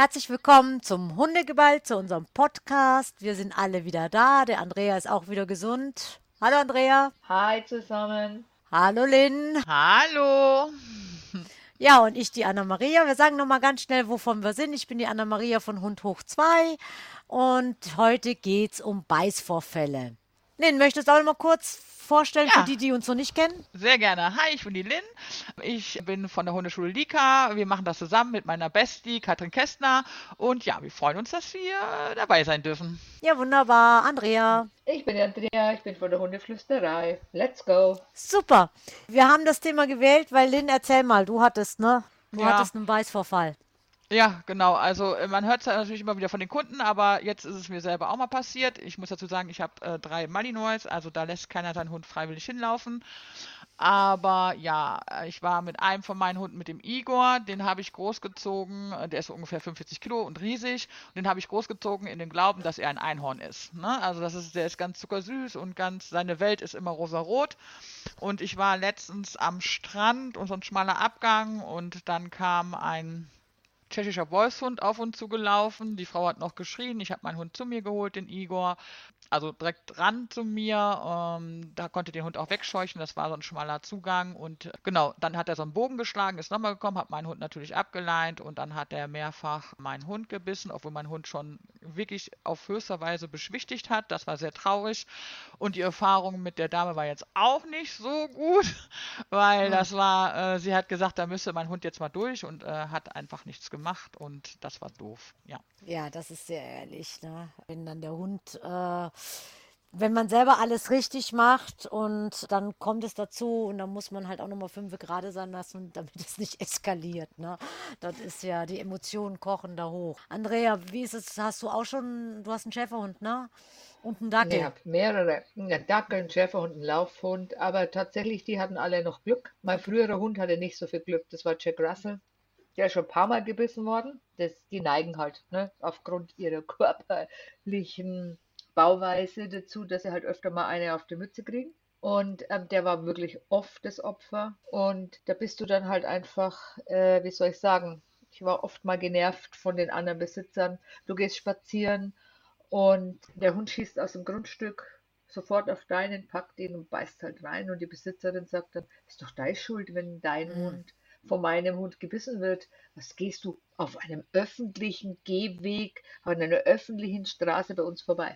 Herzlich willkommen zum Hundegeball, zu unserem Podcast. Wir sind alle wieder da. Der Andrea ist auch wieder gesund. Hallo Andrea. Hi zusammen. Hallo Lynn. Hallo. Ja, und ich, die Anna-Maria. Wir sagen nochmal ganz schnell, wovon wir sind. Ich bin die Anna-Maria von Hund hoch 2 und heute geht's um Beißvorfälle. Lynn, möchtest du auch noch mal kurz vorstellen für Ja, die, die uns noch nicht kennen? sehr gerne. Hi, ich bin die Lynn. Ich bin von der Hundeschule Lika. Wir machen das zusammen mit meiner Bestie Katrin Kästner. Und ja, wir freuen uns, dass wir dabei sein dürfen. Ja, wunderbar. Andrea. Ich bin die Andrea, ich bin von der Hundeflüsterei. Let's go. Super. Wir haben das Thema gewählt, weil Lynn, erzähl mal, du hattest, ne? Du Ja, hattest einen Beißvorfall. ja, genau. Also man hört es ja natürlich immer wieder von den Kunden, aber jetzt ist es mir selber auch mal passiert. Ich muss dazu sagen, ich habe 3 Malinois, also da lässt keiner seinen Hund freiwillig hinlaufen. Aber ja, ich war mit einem von meinen Hunden, mit dem Igor, den habe ich großgezogen. Der ist so ungefähr 45 Kilo und riesig. Und den habe ich großgezogen in dem Glauben, dass er ein Einhorn ist. Ne? Also der ist ganz zuckersüß und seine Welt ist immer rosarot. Und ich war letztens am Strand und so ein schmaler Abgang und dann kam ein tschechischer Wolfshund auf uns zugelaufen. Die Frau hat noch geschrien. Ich habe meinen Hund zu mir geholt, den Igor. Also direkt ran zu mir. Da konnte den Hund auch wegscheuchen. Das war so ein schmaler Zugang. Und genau, dann hat er so einen Bogen geschlagen, ist nochmal gekommen, hat meinen Hund natürlich abgeleint und dann hat er mehrfach meinen Hund gebissen, obwohl mein Hund schon wirklich auf höchster Weise beschwichtigt hat. Das war sehr traurig. Und die Erfahrung mit der Dame war jetzt auch nicht so gut, weil Hm. sie hat gesagt, da müsste mein Hund jetzt mal durch und hat einfach nichts gemacht und das war doof. Ja. Ja, das ist sehr ehrlich, ne? Wenn dann der Hund, wenn man selber alles richtig macht und dann kommt es dazu und dann muss man halt auch nochmal 5 gerade sein lassen, damit es nicht eskaliert, ne? Das ist ja, die Emotionen kochen da hoch. Andrea, wie ist es? Hast du auch schon, du hast einen Schäferhund, ne? Und einen Ne, ich Dackel. habe mehrere. Einen Dackel, einen Schäferhund, einen Laufhund. Aber tatsächlich, die hatten alle noch Glück. Mein früherer Hund hatte nicht so viel Glück. Das war Jack Russell. Der ist schon ein paar Mal gebissen worden. Die neigen halt, ne, aufgrund ihrer körperlichen Bauweise dazu, dass sie halt öfter mal eine auf die Mütze kriegen. Und der war wirklich oft das Opfer. Und da bist du dann halt einfach, wie soll ich sagen, ich war oft mal genervt von den anderen Besitzern. Du gehst spazieren und der Hund schießt aus dem Grundstück sofort auf deinen, packt ihn und beißt halt rein. Und die Besitzerin sagt dann, ist doch deine Schuld, wenn dein Hm. Hund von meinem Hund gebissen wird. Was gehst du auf einem öffentlichen Gehweg, an einer öffentlichen Straße bei uns vorbei?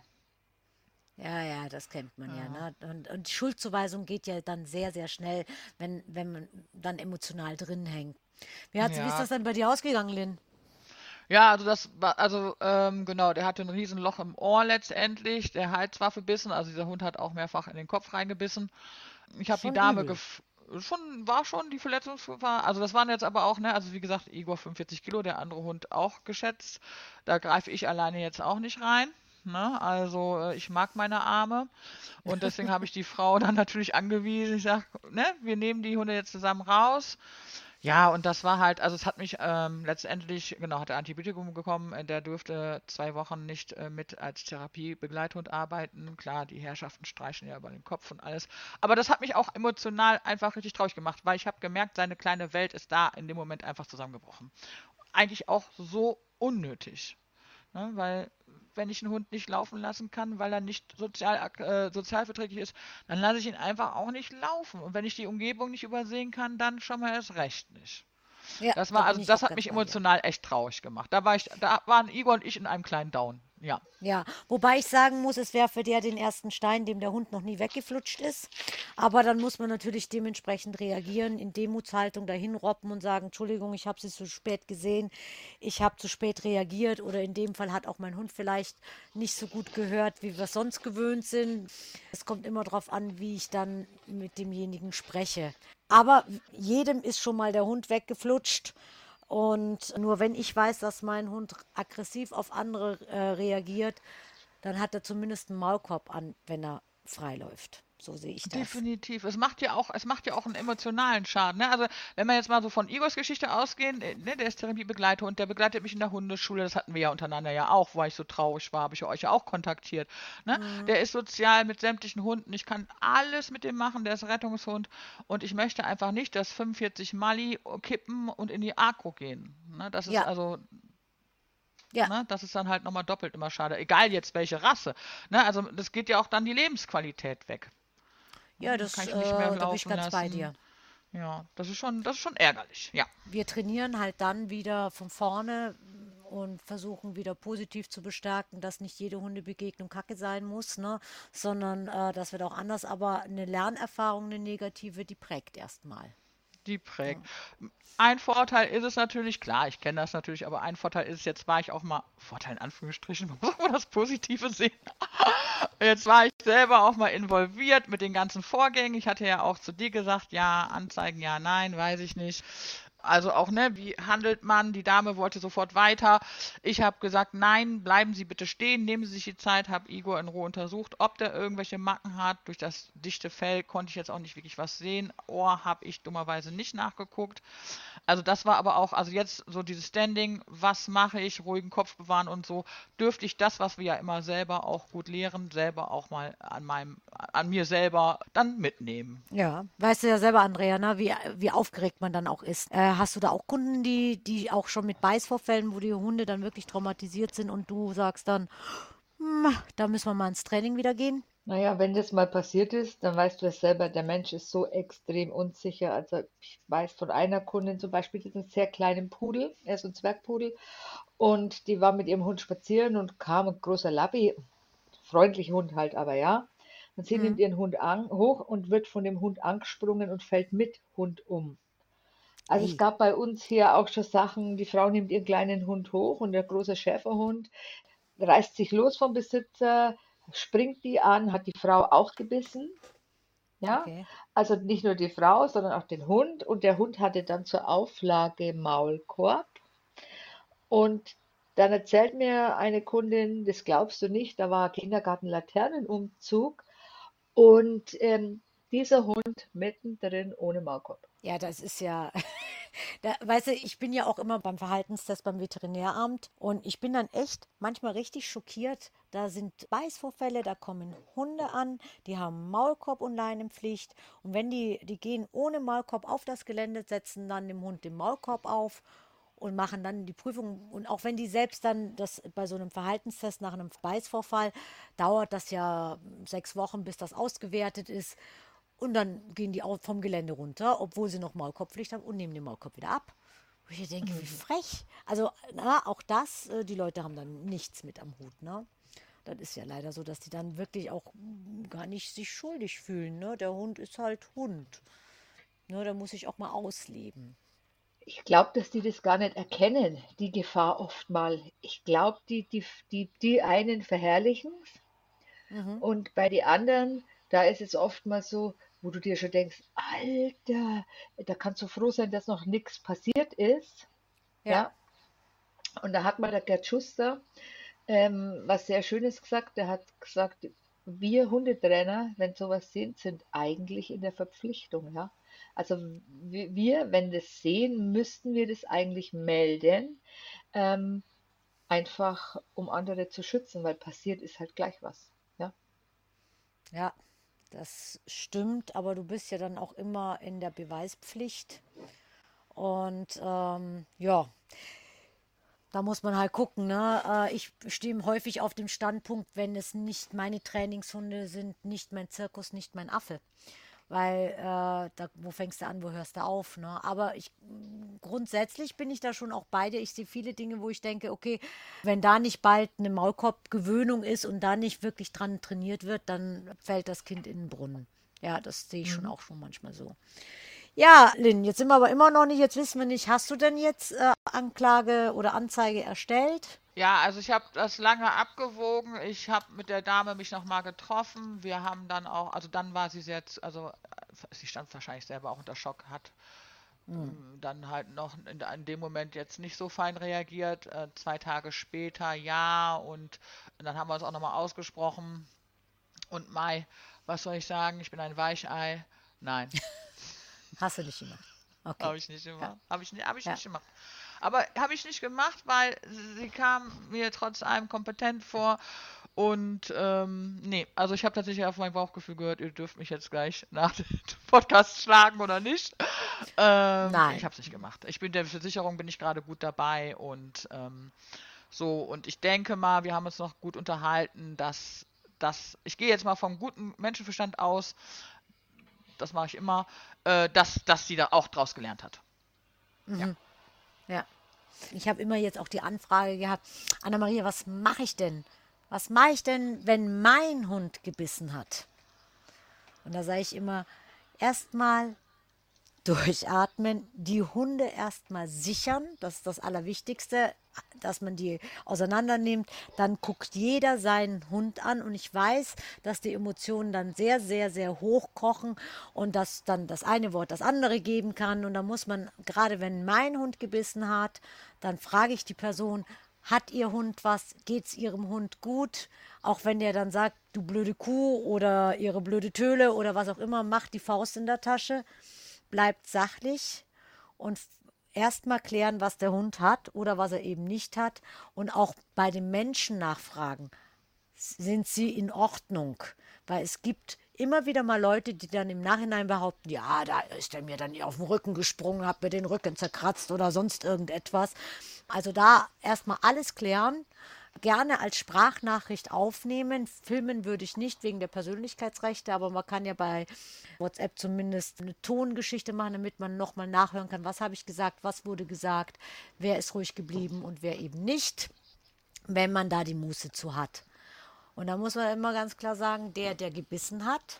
Ja, ja, das kennt man ja, Ja. ne? Und die Schuldzuweisung geht ja dann sehr, sehr schnell, wenn man dann emotional drin hängt. Wie ist Ja, das denn bei dir ausgegangen, Lynn? ja, also das war, also genau, der hatte ein Riesenloch im Ohr letztendlich. Der Hals war verbissen, also dieser Hund hat auch mehrfach in den Kopf reingebissen. Ich habe die Schon Dame übel. war schon die Verletzungsgefahr. Also das waren jetzt aber auch, ne, also wie gesagt, Igor 45 Kilo, der andere Hund auch geschätzt. Da greife ich alleine jetzt auch nicht rein. Ne? Also ich mag meine Arme und deswegen habe ich die Frau dann natürlich angewiesen. Ich sage, ne, wir nehmen die Hunde jetzt zusammen raus. Ja, und das war halt, also es hat mich letztendlich, genau, hat er Antibiotikum bekommen, der durfte 2 Wochen nicht mit als Therapiebegleithund arbeiten. Klar, die Herrschaften streichen ja über den Kopf und alles. Aber das hat mich auch emotional einfach richtig traurig gemacht, weil ich habe gemerkt, seine kleine Welt ist da in dem Moment einfach zusammengebrochen. Eigentlich auch so unnötig. Ne? Weil wenn ich einen Hund nicht laufen lassen kann, weil er nicht sozialverträglich ist, dann lasse ich ihn einfach auch nicht laufen. Und wenn ich die Umgebung nicht übersehen kann, dann schon mal erst recht nicht. Ja, da bin Also ich das auch hat ganz mich bei dir. emotional echt traurig gemacht. Da waren Igor und ich in einem kleinen Down. Ja. Ja, wobei ich sagen muss, es wäre für der den ersten Stein, dem der Hund noch nie weggeflutscht ist. Aber dann muss man natürlich dementsprechend reagieren, in Demutshaltung dahin robben und sagen, Entschuldigung, ich habe Sie zu spät gesehen, ich habe zu spät reagiert oder in dem Fall hat auch mein Hund vielleicht nicht so gut gehört, wie wir es sonst gewöhnt sind. Es kommt immer darauf an, wie ich dann mit demjenigen spreche. Aber jedem ist schon mal der Hund weggeflutscht. Und nur wenn ich weiß, dass mein Hund aggressiv auf andere reagiert, dann hat er zumindest einen Maulkorb an, wenn er frei läuft. So sehe ich das. Definitiv. Es macht ja auch einen emotionalen Schaden. Ne? Also, wenn wir jetzt mal so von Igors Geschichte ausgehen, ne, der ist Therapiebegleiter, der begleitet mich in der Hundeschule, das hatten wir ja untereinander ja auch, weil ich so traurig war, habe ich euch ja auch kontaktiert. Ne? Mhm. Der ist sozial mit sämtlichen Hunden, ich kann alles mit dem machen, der ist Rettungshund und ich möchte einfach nicht, dass 45 Mali kippen und in die Agro gehen. Ne? Das ist Ja, also, Ja, Ne? Das ist dann halt nochmal doppelt immer schade. Egal jetzt welche Rasse. Ne? Also das geht ja auch dann die Lebensqualität weg. ja, Dann kann ich nicht mehr da bin ich laufen ganz bei lassen. dir. Ja, das ist schon ärgerlich. Ja. Wir trainieren halt dann wieder von vorne und versuchen wieder positiv zu bestärken, dass nicht jede Hundebegegnung Kacke sein muss, ne? Sondern das wird auch anders. Aber eine Lernerfahrung, eine negative, die prägt erstmal. Die Ja. prägt. Ein Vorteil ist es natürlich, klar, ich kenne das natürlich, aber ein Vorteil ist, jetzt war ich auch mal, Vorteil in Anführungsstrichen, man muss auch mal das Positive sehen. Jetzt war ich selber auch mal involviert mit den ganzen Vorgängen. Ich hatte ja auch zu dir gesagt, ja, Anzeigen, ja, nein, weiß ich nicht. Also auch, ne, wie handelt man? Die Dame wollte sofort weiter. Ich habe gesagt, nein, bleiben Sie bitte stehen, nehmen Sie sich die Zeit, habe Igor in Ruhe untersucht, ob der irgendwelche Macken hat. Durch das dichte Fell konnte ich jetzt auch nicht wirklich was sehen. Ohr habe ich dummerweise nicht nachgeguckt. Also das war aber auch, also jetzt so dieses Standing, was mache ich, ruhigen Kopf bewahren und so, dürfte ich das, was wir ja immer selber auch gut lehren, selber auch mal an mir selber dann mitnehmen. Ja, weißt du ja selber, Andrea, ne, wie aufgeregt man dann auch ist. Hast du da auch Kunden, die auch schon mit Beißvorfällen, wo die Hunde dann wirklich traumatisiert sind und du sagst dann, da müssen wir mal ins Training wieder gehen? Naja, wenn das mal passiert ist, dann weißt du es selber, der Mensch ist so extrem unsicher. Also ich weiß von einer Kundin zum Beispiel, die ist einen sehr kleinen Pudel, er ist so ein Zwergpudel, und die war mit ihrem Hund spazieren und kam ein großer Lappi, freundlicher Hund halt, aber ja. Und sie nimmt Mhm. ihren Hund hoch und wird von dem Hund angesprungen und fällt mit Hund um. Also es Ei, gab bei uns hier auch schon Sachen, die Frau nimmt ihren kleinen Hund hoch und der große Schäferhund reißt sich los vom Besitzer, springt die an, hat die Frau auch gebissen. Ja, okay. also nicht nur die Frau, sondern auch den Hund. Und der Hund hatte dann zur Auflage Maulkorb. Und dann erzählt mir eine Kundin, das glaubst du nicht, da war Kindergarten-Laternenumzug und dieser Hund mittendrin ohne Maulkorb. Ja, das ist ja, weißt du, ich bin ja auch immer beim Verhaltenstest beim Veterinäramt und ich bin dann echt manchmal richtig schockiert. Da sind Beißvorfälle, da kommen Hunde an, die haben Maulkorb und Leinenpflicht und wenn die gehen ohne Maulkorb auf das Gelände, setzen dann dem Hund den Maulkorb auf und machen dann die Prüfung. Und auch wenn die selbst dann das bei so einem Verhaltenstest nach einem Beißvorfall dauert das ja 6 Wochen, bis das ausgewertet ist. Und dann gehen die auch vom Gelände runter, obwohl sie noch Maulkorbpflicht haben und nehmen den Maulkorb wieder ab. Wo ich denke, wie frech. Also, na, auch das, die Leute haben dann nichts mit am Hut, ne? Das ist ja leider so, dass die dann wirklich auch gar nicht sich schuldig fühlen, ne? Der Hund ist halt Hund. Ne? Der muss sich auch mal ausleben. Ich glaube, dass die das gar nicht erkennen, die Gefahr oft mal. Ich glaube, die einen verherrlichen es Mhm. und bei den anderen, da ist es oft mal so, wo du dir schon denkst, Alter, da kannst du froh sein, dass noch nichts passiert ist. Ja, Ja, und da hat mal der Gerd Schuster was sehr Schönes gesagt. Der hat gesagt, wir Hundetrainer, wenn sowas sind, sind eigentlich in der Verpflichtung, ja. Also wir, wenn das sehen, müssten wir das eigentlich melden, ähm, einfach um andere zu schützen, weil passiert ist halt gleich was, ja. ja, das stimmt, aber du bist ja dann auch immer in der Beweispflicht. Und ja, da muss man halt gucken, ne? Ich stehe häufig auf dem Standpunkt, wenn es nicht meine Trainingshunde sind, nicht mein Zirkus, nicht mein Affe. Weil wo fängst du an, wo hörst du auf, ne? Aber grundsätzlich bin ich da schon auch bei dir. Ich sehe viele Dinge, wo ich denke, okay, wenn da nicht bald eine Maulkorbgewöhnung ist und da nicht wirklich dran trainiert wird, dann fällt das Kind in den Brunnen. Ja, das sehe ich schon Mhm. auch schon manchmal so. Ja, Lynn, jetzt sind wir aber immer noch nicht, jetzt wissen wir nicht, hast du denn jetzt Anklage oder Anzeige erstellt? Ja, also ich habe das lange abgewogen. Ich habe mit der Dame mich nochmal getroffen. Wir haben dann auch, also dann war sie sehr, also sie stand wahrscheinlich selber auch unter Schock, hat dann halt noch in dem Moment jetzt nicht so fein reagiert. 2 Tage später ja, und dann haben wir uns auch nochmal ausgesprochen. Und Mai, was soll ich sagen? Ich bin ein Weichei. Nein, Hast du nicht gemacht. Okay. habe ich nicht Ja, gemacht. Hab ich ja. nicht gemacht. Aber habe ich nicht gemacht, weil sie kam mir trotz allem kompetent vor. Und nee, also ich habe tatsächlich auf mein Bauchgefühl gehört, ihr dürft mich jetzt gleich nach dem Podcast schlagen oder nicht. Ich Nein. habe es nicht gemacht. Ich bin der Versicherung, bin ich gerade gut dabei und So, und ich denke mal, wir haben uns noch gut unterhalten, ich gehe jetzt mal vom guten Menschenverstand aus, das mache ich immer, dass sie da auch draus gelernt hat. Ja. Ja. Ich habe immer jetzt auch die Anfrage gehabt, Anna-Maria, was mache ich denn? Was mache ich denn, wenn mein Hund gebissen hat? Und da sage ich immer, erstmal durchatmen, die Hunde erstmal sichern, das ist das Allerwichtigste, dass man die auseinander nimmt. Dann guckt jeder seinen Hund an und ich weiß, dass die Emotionen dann sehr, sehr, sehr hoch kochen und dass dann das eine Wort das andere geben kann. Und da muss man, gerade wenn mein Hund gebissen hat, dann frage ich die Person, hat ihr Hund was? Geht es ihrem Hund gut? Auch wenn der dann sagt, du blöde Kuh oder ihre blöde Töle oder was auch immer, macht die Faust in der Tasche. Bleibt sachlich und erstmal klären, was der Hund hat oder was er eben nicht hat und auch bei den Menschen nachfragen, sind sie in Ordnung? Weil es gibt immer wieder mal Leute, die dann im Nachhinein behaupten, ja, da ist er mir dann auf den Rücken gesprungen, hat mir den Rücken zerkratzt oder sonst irgendetwas. Also da erstmal alles klären. Gerne als Sprachnachricht aufnehmen. Filmen würde ich nicht wegen der Persönlichkeitsrechte, aber man kann ja bei WhatsApp zumindest eine Tongeschichte machen, damit man nochmal nachhören kann, was habe ich gesagt, was wurde gesagt, wer ist ruhig geblieben und wer eben nicht, wenn man da die Muße zu hat. Und da muss man immer ganz klar sagen, der gebissen hat,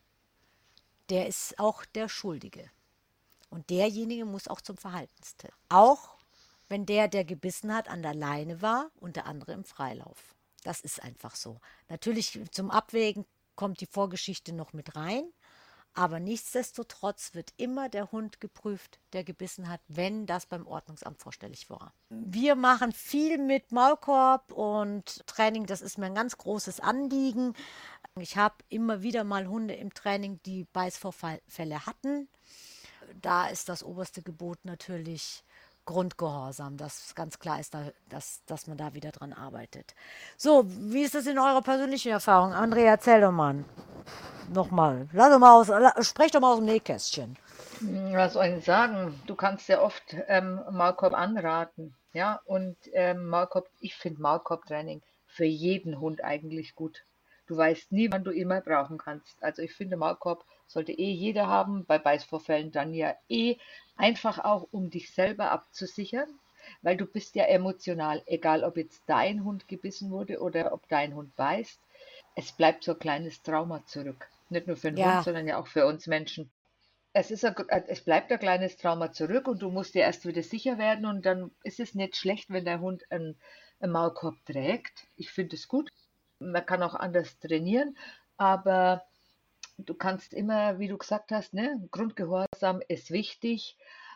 der ist auch der Schuldige. Und derjenige muss auch zum Verhaltenstest. Auch wenn der gebissen hat, an der Leine war und der andere im Freilauf. Das ist einfach so. Natürlich zum Abwägen kommt die Vorgeschichte noch mit rein, aber nichtsdestotrotz wird immer der Hund geprüft, der gebissen hat, wenn das beim Ordnungsamt vorstellig war. Wir machen viel mit Maulkorb und Training, das ist mir ein ganz großes Anliegen. Ich habe immer wieder mal Hunde im Training, die Beißvorfälle hatten. Da ist das oberste Gebot natürlich Grundgehorsam, dass ganz klar ist, dass man da wieder dran arbeitet. So, wie ist das in eurer persönlichen Erfahrung? Andrea, erzähl doch mal. Nochmal. Sprech doch mal aus dem Nähkästchen. Was soll ich sagen? Du kannst ja oft Maulkorb anraten. Ja, und ich finde Maulkorbtraining für jeden Hund eigentlich gut. Du weißt nie, wann du ihn mal brauchen kannst. Also ich finde, Maulkorb sollte jeder haben, bei Beißvorfällen dann ja einfach auch, um dich selber abzusichern, weil du bist ja emotional, egal ob jetzt dein Hund gebissen wurde oder ob dein Hund beißt. Es bleibt so ein kleines Trauma zurück. Nicht nur für den Hund, Ja, sondern ja auch für uns Menschen. Es bleibt ein kleines Trauma zurück und du musst dir erst wieder sicher werden und dann ist es nicht schlecht, wenn der Hund einen Maulkorb trägt. Ich finde es gut. Man kann auch anders trainieren, aber du kannst immer, wie du gesagt hast, ne, Grundgehorsam ist wichtig,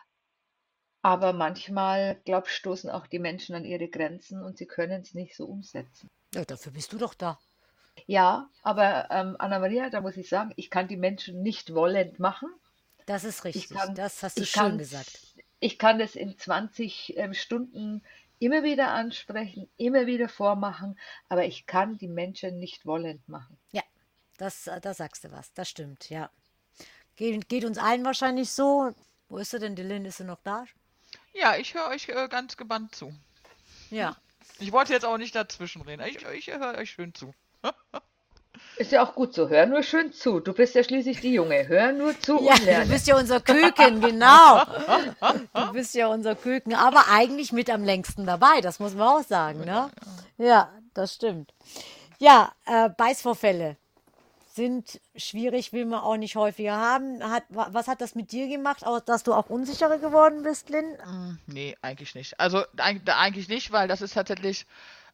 aber manchmal, glaube ich, stoßen auch die Menschen an ihre Grenzen und sie können es nicht so umsetzen. ja, dafür bist du doch da. Ja, aber Anna-Maria, da muss ich sagen, ich kann die Menschen nicht wollend machen. Das ist Ich richtig. kann, Das hast du ich schön kann's, gesagt. ich kann das in 20 Stunden immer wieder ansprechen, immer wieder vormachen, aber ich kann die Menschen nicht wollend machen. Ja, da sagst du was. Das stimmt, ja. Geht uns allen wahrscheinlich so. Wo ist sie denn, Dylan? Ist sie noch da? Ja, ich höre euch ganz gebannt zu. Ja. Ich wollte jetzt auch nicht dazwischen reden. Ich höre euch schön zu. Ist ja auch gut so. Hör nur schön zu. Du bist ja schließlich die Junge. Hör nur zu Ja, und du lerne. bist ja unser Küken, genau. Du bist ja unser Küken, aber eigentlich mit am längsten dabei, das muss man auch sagen, ne? Ja, das stimmt. Ja, Beißvorfälle sind schwierig, will man auch nicht häufiger haben. Was hat das mit dir gemacht, dass du auch unsicherer geworden bist, Lynn? Nee, eigentlich nicht. Also eigentlich nicht, weil das ist tatsächlich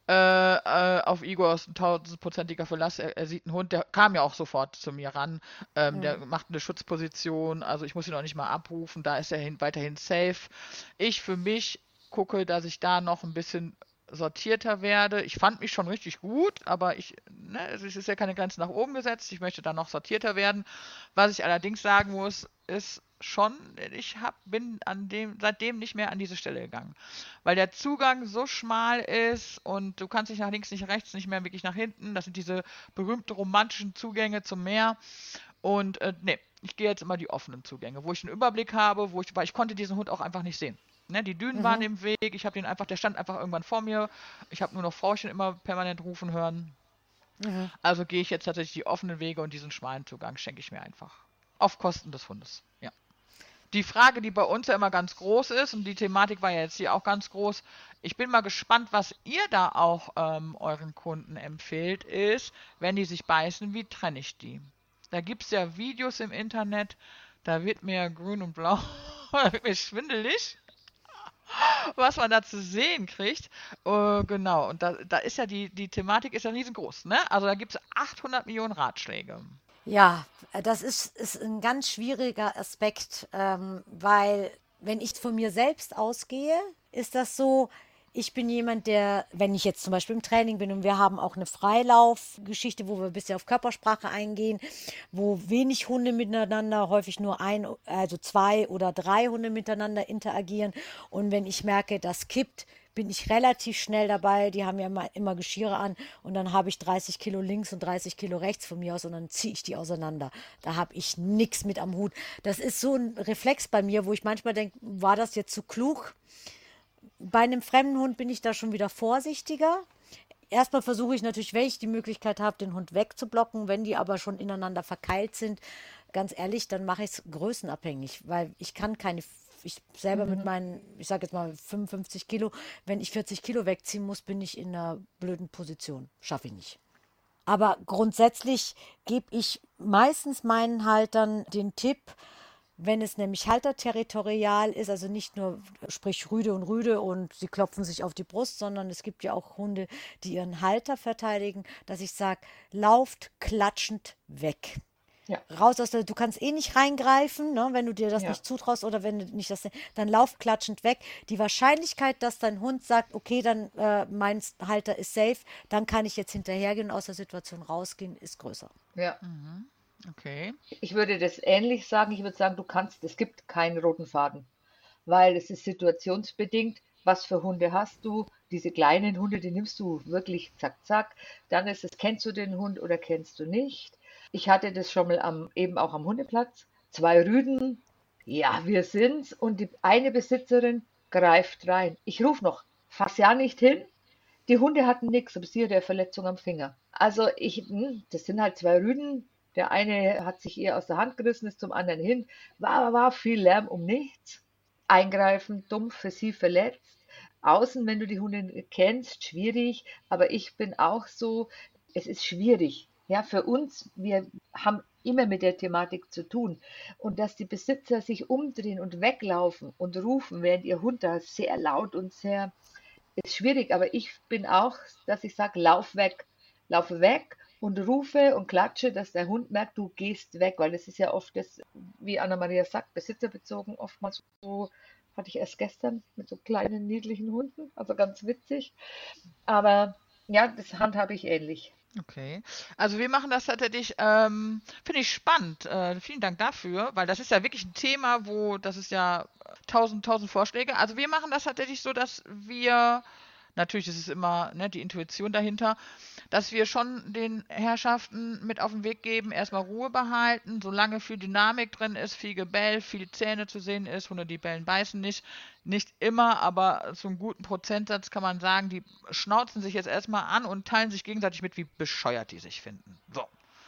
auf Igor ist ein tausendprozentiger Verlass. Er sieht einen Hund, der kam ja auch sofort zu mir ran. Der macht eine Schutzposition, also ich muss ihn auch nicht mal abrufen, da ist er weiterhin safe. Ich für mich gucke, dass ich da noch ein bisschen sortierter werde. Ich fand mich schon richtig gut, aber es ist ja keine Grenze nach oben gesetzt. Ich möchte da noch sortierter werden. Was ich allerdings sagen muss, ist schon, bin seitdem nicht mehr an diese Stelle gegangen. Weil der Zugang so schmal ist und du kannst nicht nach links, nicht rechts, nicht mehr wirklich nach hinten. Das sind diese berühmten romantischen Zugänge zum Meer. Und nee, ich gehe jetzt immer die offenen Zugänge, wo ich einen Überblick habe, weil ich konnte diesen Hund auch einfach nicht sehen. Ne, die Dünen waren Mhm. im Weg, der stand einfach irgendwann vor mir. Ich habe nur noch Frauchen immer permanent rufen hören. Mhm. Also gehe ich jetzt tatsächlich die offenen Wege und diesen schmalen Zugang schenke ich mir einfach. Auf Kosten des Hundes. Ja. Die Frage, die bei uns ja immer ganz groß ist, und die Thematik war ja jetzt hier auch ganz groß, ich bin mal gespannt, was ihr da auch euren Kunden empfehlt, ist, wenn die sich beißen, wie trenne ich die? Da gibt es ja Videos im Internet, da wird mir grün und blau, da wird mir schwindelig, was man da zu sehen kriegt. Genau, und da ist ja die Thematik ist ja riesengroß, ne? Also da gibt es 800 Millionen Ratschläge. Ja, das ist ein ganz schwieriger Aspekt, weil wenn ich von mir selbst ausgehe, ist das so, ich bin jemand, der, wenn ich jetzt zum Beispiel im Training bin und wir haben auch eine Freilaufgeschichte, wo wir ein bisschen auf Körpersprache eingehen, wo wenig Hunde miteinander, häufig nur also zwei oder drei Hunde miteinander interagieren. Und wenn ich merke, das kippt, bin ich relativ schnell dabei. Die haben ja immer Geschirre an und dann habe ich 30 Kilo links und 30 Kilo rechts von mir aus und dann ziehe ich die auseinander. Da habe ich nichts mit am Hut. Das ist so ein Reflex bei mir, wo ich manchmal denke, war das jetzt zu klug? Bei einem fremden Hund bin ich da schon wieder vorsichtiger. Erstmal versuche ich natürlich, wenn ich die Möglichkeit habe, den Hund wegzublocken. Wenn die aber schon ineinander verkeilt sind, ganz ehrlich, dann mache ich es größenabhängig, weil ich kann keine, ich selber mit meinen, ich sage jetzt mal 55 Kilo, wenn ich 40 Kilo wegziehen muss, bin ich in einer blöden Position. Schaffe ich nicht. Aber grundsätzlich gebe ich meistens meinen Haltern den Tipp, wenn es nämlich halterterritorial ist, also nicht nur sprich Rüde und sie klopfen sich auf die Brust, sondern es gibt ja auch Hunde, die ihren Halter verteidigen, dass ich sage, lauft klatschend weg. Ja, Raus aus der, du kannst eh nicht reingreifen, ne, wenn du dir das ja. nicht zutraust oder wenn du nicht das, dann lauf klatschend weg. Die Wahrscheinlichkeit, dass dein Hund sagt, okay, dann mein Halter ist safe, dann kann ich jetzt hinterhergehen und aus der Situation rausgehen, ist größer. Ja, Okay. ich würde das ähnlich sagen. Ich würde sagen, es gibt keinen roten Faden, weil es ist situationsbedingt. Was für Hunde hast du? Diese kleinen Hunde, die nimmst du wirklich zack, zack. Dann ist es, kennst du den Hund oder kennst du nicht? Ich hatte das schon mal eben auch am Hundeplatz. Zwei Rüden, ja, wir sind's. Und die eine Besitzerin greift rein. Ich rufe noch, fass ja nicht hin. Die Hunde hatten nichts, aber sie hatte eine Verletzung am Finger. Also das sind halt zwei Rüden. Der eine hat sich ihr aus der Hand gerissen, ist zum anderen hin. War viel Lärm um nichts. Eingreifen, dumm, für sie verletzt. Außen, wenn du die Hunde kennst, schwierig. Aber ich bin auch so, es ist schwierig. Ja, für uns, wir haben immer mit der Thematik zu tun. Und dass die Besitzer sich umdrehen und weglaufen und rufen, während ihr Hund da sehr laut und sehr ist schwierig, aber ich bin auch, dass ich sage, laufe weg und rufe und klatsche, dass der Hund merkt, du gehst weg, weil das ist ja oft das, wie Anna-Maria sagt, besitzerbezogen, oftmals so, hatte ich erst gestern mit so kleinen, niedlichen Hunden, also ganz witzig, aber ja, das handhabe ich ähnlich. Okay. Also wir machen das tatsächlich, finde ich spannend. Vielen Dank dafür, weil das ist ja wirklich ein Thema, das ist ja tausend Vorschläge. Also wir machen das tatsächlich so, dass wir, natürlich ist es immer, ne, die Intuition dahinter, dass wir schon den Herrschaften mit auf den Weg geben, erstmal Ruhe behalten, solange viel Dynamik drin ist, viel Gebell, viel Zähne zu sehen ist, Hunde, die bellen, beißen nicht. Nicht immer, aber zu einem guten Prozentsatz kann man sagen, die schnauzen sich jetzt erstmal an und teilen sich gegenseitig mit, wie bescheuert die sich finden. So.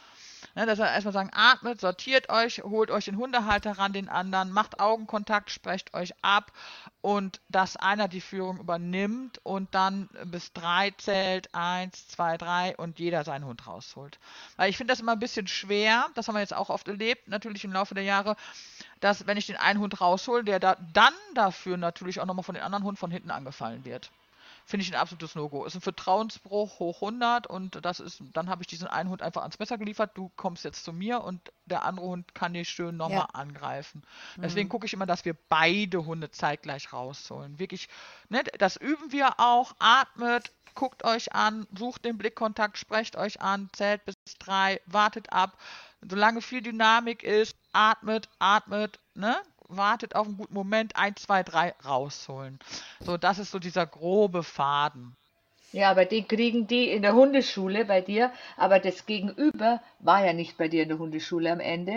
Ne, dass wir erstmal sagen, atmet, sortiert euch, holt euch den Hundehalter ran, den anderen, macht Augenkontakt, sprecht euch ab und dass einer die Führung übernimmt und dann bis 3 zählt, 1, 2, 3 und jeder seinen Hund rausholt. Weil ich finde das immer ein bisschen schwer, das haben wir jetzt auch oft erlebt, natürlich im Laufe der Jahre, dass wenn ich den einen Hund raushole, der dann dafür natürlich auch nochmal von den anderen Hunden von hinten angefallen wird. Finde ich ein absolutes No-Go. Ist ein Vertrauensbruch hoch 100 und dann habe ich diesen einen Hund einfach ans Messer geliefert. Du kommst jetzt zu mir und der andere Hund kann dich schön nochmal Ja. angreifen. Deswegen gucke ich immer, dass wir beide Hunde zeitgleich rausholen. Wirklich, ne, das üben wir auch. Atmet, guckt euch an, sucht den Blickkontakt, sprecht euch an, zählt bis 3, wartet ab. Solange viel Dynamik ist, atmet, ne? Wartet auf einen guten Moment, 1, 2, 3 rausholen. So, das ist so dieser grobe Faden. Ja, aber den kriegen die in der Hundeschule bei dir, aber das Gegenüber war ja nicht bei dir in der Hundeschule am Ende.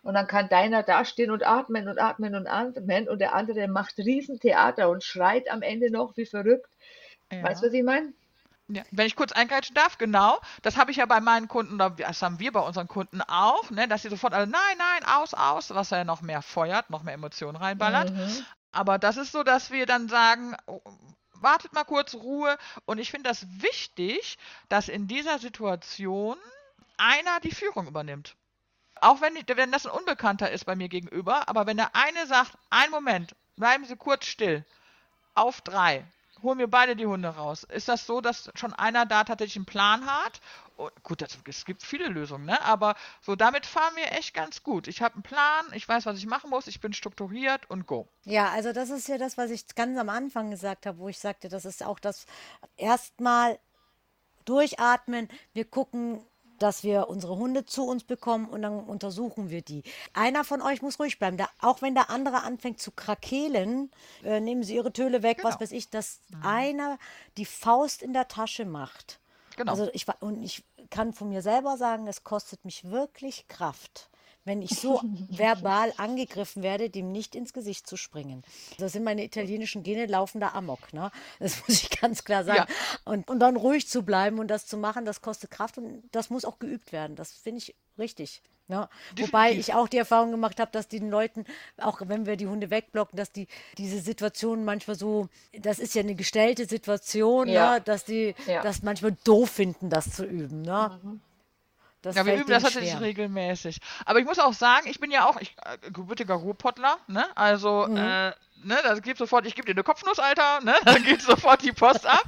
Und dann kann deiner dastehen und atmen und atmen und atmen und der andere macht Riesentheater und schreit am Ende noch wie verrückt. Weißt du, Ja. was ich meine? Ja, wenn ich kurz eingreifen darf, genau, das habe ich ja bei meinen Kunden, oder das haben wir bei unseren Kunden auch, ne, dass sie sofort alle, nein, nein, aus, was ja noch mehr feuert, noch mehr Emotionen reinballert. Mhm. Aber das ist so, dass wir dann sagen, oh, wartet mal kurz, Ruhe. Und ich finde das wichtig, dass in dieser Situation einer die Führung übernimmt. Auch wenn das ein Unbekannter ist bei mir gegenüber, aber wenn der eine sagt, einen Moment, bleiben Sie kurz still, auf 3. Holen wir beide die Hunde raus. Ist das so, dass schon einer da tatsächlich einen Plan hat? Und gut, es gibt viele Lösungen, ne? Aber so damit fahren wir echt ganz gut. Ich habe einen Plan, ich weiß, was ich machen muss, ich bin strukturiert und go. Ja, also das ist ja das, was ich ganz am Anfang gesagt habe, wo ich sagte, das ist auch das erstmal durchatmen. Wir gucken, dass wir unsere Hunde zu uns bekommen und dann untersuchen wir die. Einer von euch muss ruhig bleiben. Auch wenn der andere anfängt zu krakeelen, nehmen Sie Ihre Töle weg, was Genau, weiß ich, dass einer die Faust in der Tasche macht. genau. Also ich kann von mir selber sagen, es kostet mich wirklich Kraft, wenn ich so verbal angegriffen werde, dem nicht ins Gesicht zu springen. Das sind meine italienischen Gene, laufen da amok, ne? Das muss ich ganz klar sagen. Ja, Und dann ruhig zu bleiben und das zu machen, das kostet Kraft und das muss auch geübt werden. Das finde ich richtig. Ne? Wobei definitiv. ich auch die Erfahrung gemacht habe, dass den Leuten, auch wenn wir die Hunde wegblocken, dass die diese Situation manchmal so, das ist ja eine gestellte Situation, Ja, ne? Dass die ja. das manchmal doof finden, das zu üben. Ne? Das Ja, wir fällt üben das denen tatsächlich schwer. regelmäßig. Aber ich muss auch sagen, ich bin ja auch gebürtiger Ruhrpottler, ne? Also, ne, da gibt sofort, ich gebe dir eine Kopfnuss, Alter, ne? Da geht sofort die Post ab.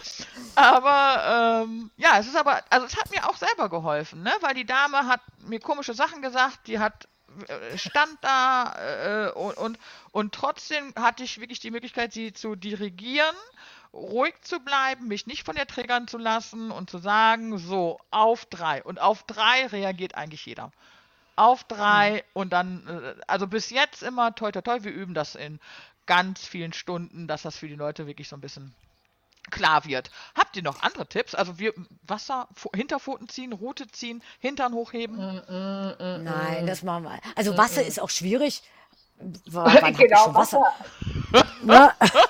Aber, ja, also es hat mir auch selber geholfen, ne? Weil die Dame hat mir komische Sachen gesagt, die hat stand da und trotzdem hatte ich wirklich die Möglichkeit, sie zu dirigieren, ruhig zu bleiben, mich nicht von der triggern zu lassen und zu sagen, so, auf 3. Und auf 3 reagiert eigentlich jeder. Auf 3 und dann, also bis jetzt immer, toi toi toi, wir üben das in ganz vielen Stunden, dass das für die Leute wirklich so ein bisschen klar wird. Habt ihr noch andere Tipps? Also wir Wasser, Hinterpfoten ziehen, Rute ziehen, Hintern hochheben? Nein, das machen wir. Also Wasser ist auch schwierig. Wann habe ich Genau, schon Wasser? Wasser. Ne?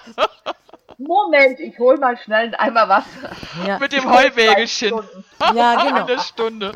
Moment, ich hol mal schnell einen Eimer Wasser. Ja, Mit dem Ich hol 2 Heuwägelchen. Stunden. ja, genau. Eine Stunde.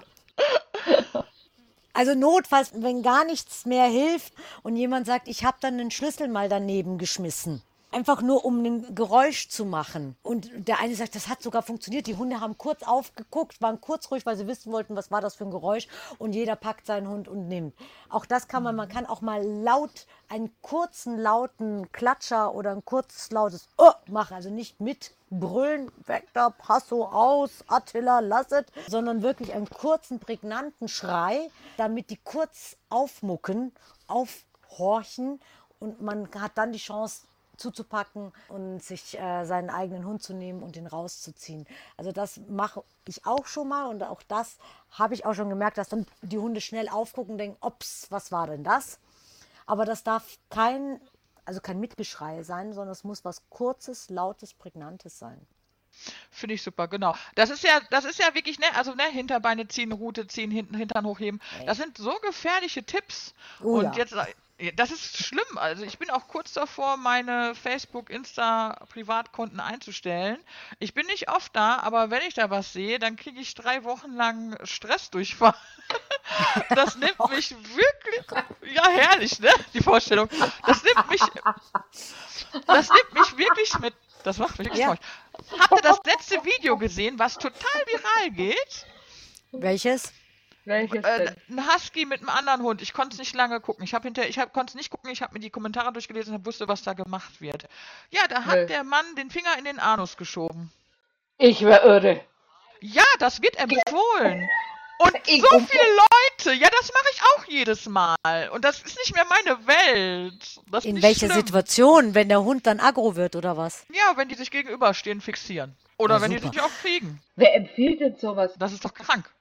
Also notfalls, wenn gar nichts mehr hilft und jemand sagt, ich habe dann den Schlüssel mal daneben geschmissen. Einfach nur, um ein Geräusch zu machen. Und der eine sagt, das hat sogar funktioniert. Die Hunde haben kurz aufgeguckt, waren kurz ruhig, weil sie wissen wollten, was war das für ein Geräusch. Und jeder packt seinen Hund und nimmt. Auch das kann man kann auch mal laut, einen kurzen, lauten Klatscher oder ein kurzes, lautes machen. Also nicht mit brüllen, weg da, Passo aus, Attila, lasset, sondern wirklich einen kurzen, prägnanten Schrei, damit die kurz aufmucken, aufhorchen und man hat dann die Chance, zuzupacken und sich seinen eigenen Hund zu nehmen und den rauszuziehen. Also das mache ich auch schon mal und auch das habe ich auch schon gemerkt, dass dann die Hunde schnell aufgucken und denken, ups, was war denn das? Aber das darf kein Mitgeschrei sein, sondern es muss was Kurzes, Lautes, Prägnantes sein. Finde ich super, genau. Das ist ja wirklich, ne, also ne, Hinterbeine ziehen, Rute ziehen, Hintern hochheben. Das sind so gefährliche Tipps. Oh Und ja. jetzt, das ist schlimm. Also ich bin auch kurz davor, meine Facebook, Insta, Privatkonten einzustellen. Ich bin nicht oft da, aber wenn ich da was sehe, dann kriege ich 3 Wochen lang Stressdurchfall. Das nimmt mich wirklich, ja herrlich, ne, die Vorstellung. Das nimmt mich wirklich mit. Das macht mich wirklich Ja. traurig. Habt ihr das letzte Video gesehen, was total viral geht? Welches? Welches denn? Ein Husky mit einem anderen Hund. Ich konnte es nicht lange gucken. Konnte es nicht gucken. Ich habe mir die Kommentare durchgelesen und wusste, was da gemacht wird. Ja, da Nö. hat der Mann den Finger in den Anus geschoben. Ich wär irre. Ja, das wird empfohlen. Und Ich- so viele Leute. Ja, das mache ich auch jedes Mal. Und das ist nicht mehr meine Welt. Das In ist welcher schlimm. Situation? Wenn der Hund dann aggro wird oder was? Ja, wenn die sich gegenüberstehen, fixieren. Oder Ja, wenn die super. sich auch kriegen. Wer empfiehlt denn sowas? Das ist doch krank.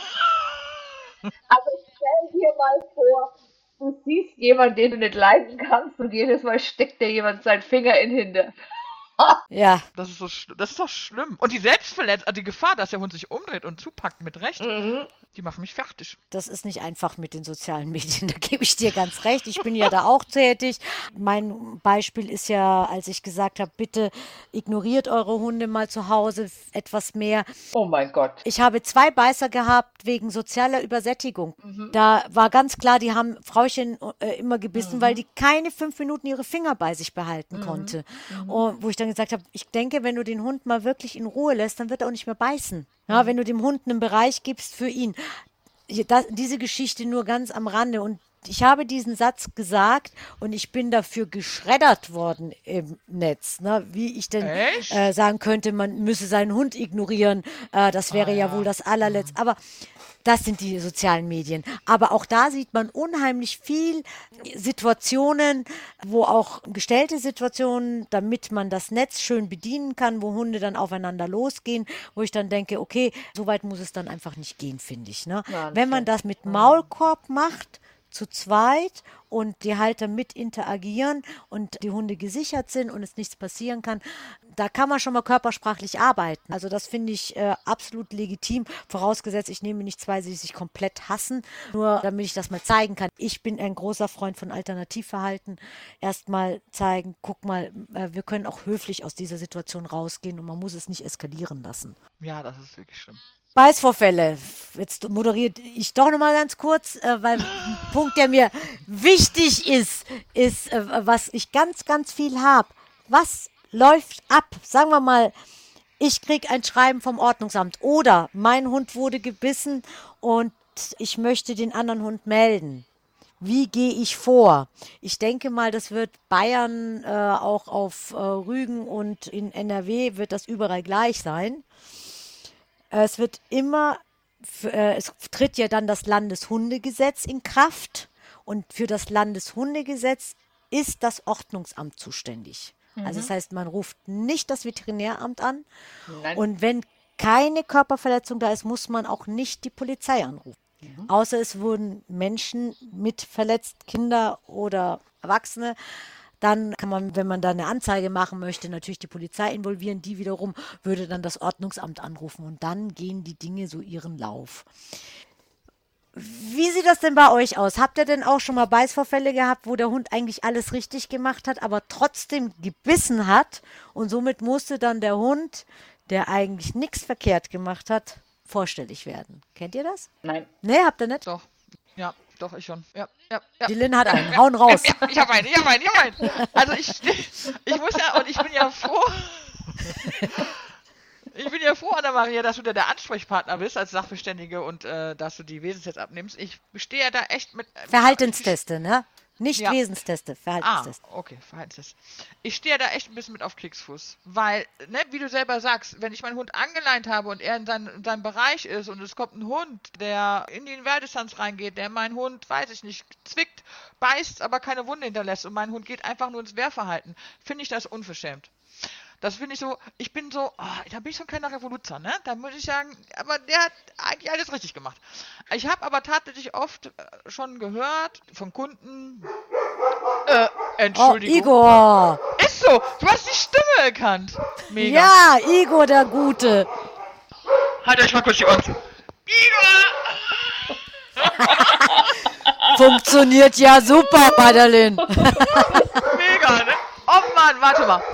Also stell dir mal vor, du siehst jemanden, den du nicht leiden kannst und jedes Mal steckt dir jemand seinen Finger in den Hintern. Ja, Das ist doch schlimm. Und die Selbstverletzung, also die Gefahr, dass der Hund sich umdreht und zupackt mit Recht. Die machen mich fertig. Das ist nicht einfach mit den sozialen Medien, da gebe ich dir ganz recht. Ich bin ja da auch tätig. Mein Beispiel ist ja, als ich gesagt habe, bitte ignoriert eure Hunde mal zu Hause etwas mehr. Oh mein Gott. Ich habe 2 Beißer gehabt wegen sozialer Übersättigung. Da war ganz klar, die haben Frauchen immer gebissen, weil die keine 5 Minuten ihre Finger bei sich behalten konnte. Und wo ich dann gesagt habe, ich denke, wenn du den Hund mal wirklich in Ruhe lässt, dann wird er auch nicht mehr beißen. Ja, wenn du dem Hund einen Bereich gibst für ihn. Diese Geschichte nur ganz am Rande. Und ich habe diesen Satz gesagt und ich bin dafür geschreddert worden im Netz, ne? Wie ich denn Echt? sagen könnte, man müsse seinen Hund ignorieren. Das wäre ja wohl das allerletzte. Aber das sind die sozialen Medien. Aber auch da sieht man unheimlich viel Situationen, wo auch gestellte Situationen, damit man das Netz schön bedienen kann, wo Hunde dann aufeinander losgehen, wo ich dann denke, okay, so weit muss es dann einfach nicht gehen, finde ich. Ne? Wenn man das mit Maulkorb macht, zu zweit und die Halter mit interagieren und die Hunde gesichert sind und es nichts passieren kann, da kann man schon mal körpersprachlich arbeiten. Also das finde ich absolut legitim, vorausgesetzt, ich nehme nicht 2, die sich komplett hassen, nur damit ich das mal zeigen kann. Ich bin ein großer Freund von Alternativverhalten. Erstmal zeigen, guck mal, wir können auch höflich aus dieser Situation rausgehen und man muss es nicht eskalieren lassen. Ja, das ist wirklich schlimm. Beißvorfälle. Jetzt moderiert ich doch noch mal ganz kurz, weil ein Punkt, der mir wichtig ist, was ich ganz, ganz viel habe. Was läuft ab? Sagen wir mal, ich kriege ein Schreiben vom Ordnungsamt oder mein Hund wurde gebissen und ich möchte den anderen Hund melden. Wie gehe ich vor? Ich denke mal, das wird Bayern auch auf Rügen und in NRW wird das überall gleich sein. Es wird immer, es tritt ja dann das Landeshundegesetz in Kraft und für das Landeshundegesetz ist das Ordnungsamt zuständig. Also das heißt, man ruft nicht das Veterinäramt an Nein. und wenn keine Körperverletzung da ist, muss man auch nicht die Polizei anrufen. Außer es wurden Menschen mit verletzt, Kinder oder Erwachsene. Dann kann man, wenn man da eine Anzeige machen möchte, natürlich die Polizei involvieren. Die wiederum würde dann das Ordnungsamt anrufen und dann gehen die Dinge so ihren Lauf. Wie sieht das denn bei euch aus? Habt ihr denn auch schon mal Beißvorfälle gehabt, wo der Hund eigentlich alles richtig gemacht hat, aber trotzdem gebissen hat und somit musste dann der Hund, der eigentlich nichts verkehrt gemacht hat, vorstellig werden? Kennt ihr das? Nein. Nee, habt ihr nicht? Doch. Ja, doch, ich schon. Ja. Die Lynn hat einen. Hauen raus. Ja, ich hab einen. Also ich muss ja, und ich bin ja froh. Ich bin ja froh, Anna-Maria, dass du da der Ansprechpartner bist als Sachverständige und dass du die Wesenstests abnimmst. Ich bestehe ja da echt mit. Verhaltensteste, ne? Nicht Ja. Wesensteste, Verhaltensteste. Okay, Verhaltenstest. Ich stehe da echt ein bisschen mit auf Kriegsfuß, weil, ne, wie du selber sagst, wenn ich meinen Hund angeleint habe und er in seinem Bereich ist und es kommt ein Hund, der in die Wehrdistanz reingeht, der meinen Hund, weiß ich nicht, zwickt, beißt, aber keine Wunde hinterlässt und mein Hund geht einfach nur ins Wehrverhalten, finde ich das unverschämt. Das finde ich so, ich bin so, da bin ich so ein kleiner Revoluzer, ne? Da muss ich sagen, aber der hat eigentlich alles richtig gemacht. Ich habe aber tatsächlich oft schon gehört von Kunden, Oh, Entschuldigung. Igor. Ist so, du hast die Stimme erkannt. Mega. Ja, Igor der Gute. Halt euch mal kurz die Ohren zu. Igor! Funktioniert ja super, Madeleine. Mega, ne? Oh Mann, warte mal.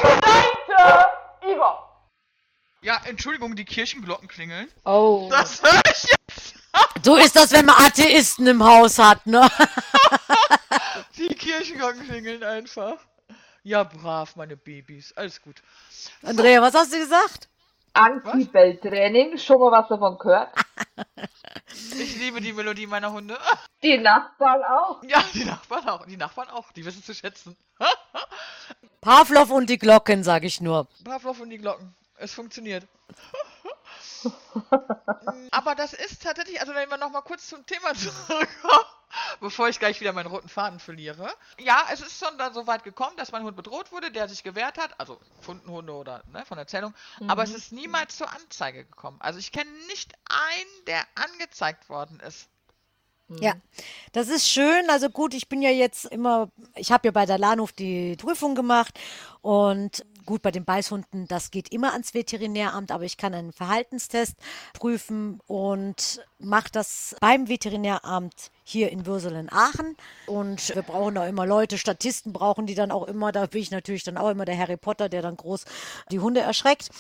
Igor! Ja, Entschuldigung, die Kirchenglocken klingeln. Oh. Das höre ich jetzt. So ist das, wenn man Atheisten im Haus hat, ne? Die Kirchenglocken klingeln einfach. Ja, brav, meine Babys. Alles gut. Andrea, was hast du gesagt? Anti-Bell-Training, schon mal was davon gehört? Ich liebe die Melodie meiner Hunde. Die Nachbarn auch. Ja, die Nachbarn auch. Die Nachbarn auch. Die wissen zu schätzen. Pavlov und die Glocken, sag ich nur. Pavlov und die Glocken. Es funktioniert. Aber das ist tatsächlich, also wenn wir nochmal kurz zum Thema zurückkommen, bevor ich gleich wieder meinen roten Faden verliere. Ja, es ist schon dann so weit gekommen, dass mein Hund bedroht wurde, der sich gewehrt hat, also Fundenhunde oder ne, von Erzählung, aber es ist niemals zur Anzeige gekommen. Also ich kenne nicht einen, der angezeigt worden ist. Ja, das ist schön. Also gut, ich bin ja jetzt immer, ich habe ja bei der Lahnhof die Prüfung gemacht und Gut, bei den Beißhunden, das geht immer ans Veterinäramt, aber ich kann einen Verhaltenstest prüfen und mache das beim Veterinäramt hier in Würselen-Aachen. Und wir brauchen da immer Leute, Statisten brauchen die dann auch immer. Da bin ich natürlich dann auch immer der Harry Potter, der dann groß die Hunde erschreckt,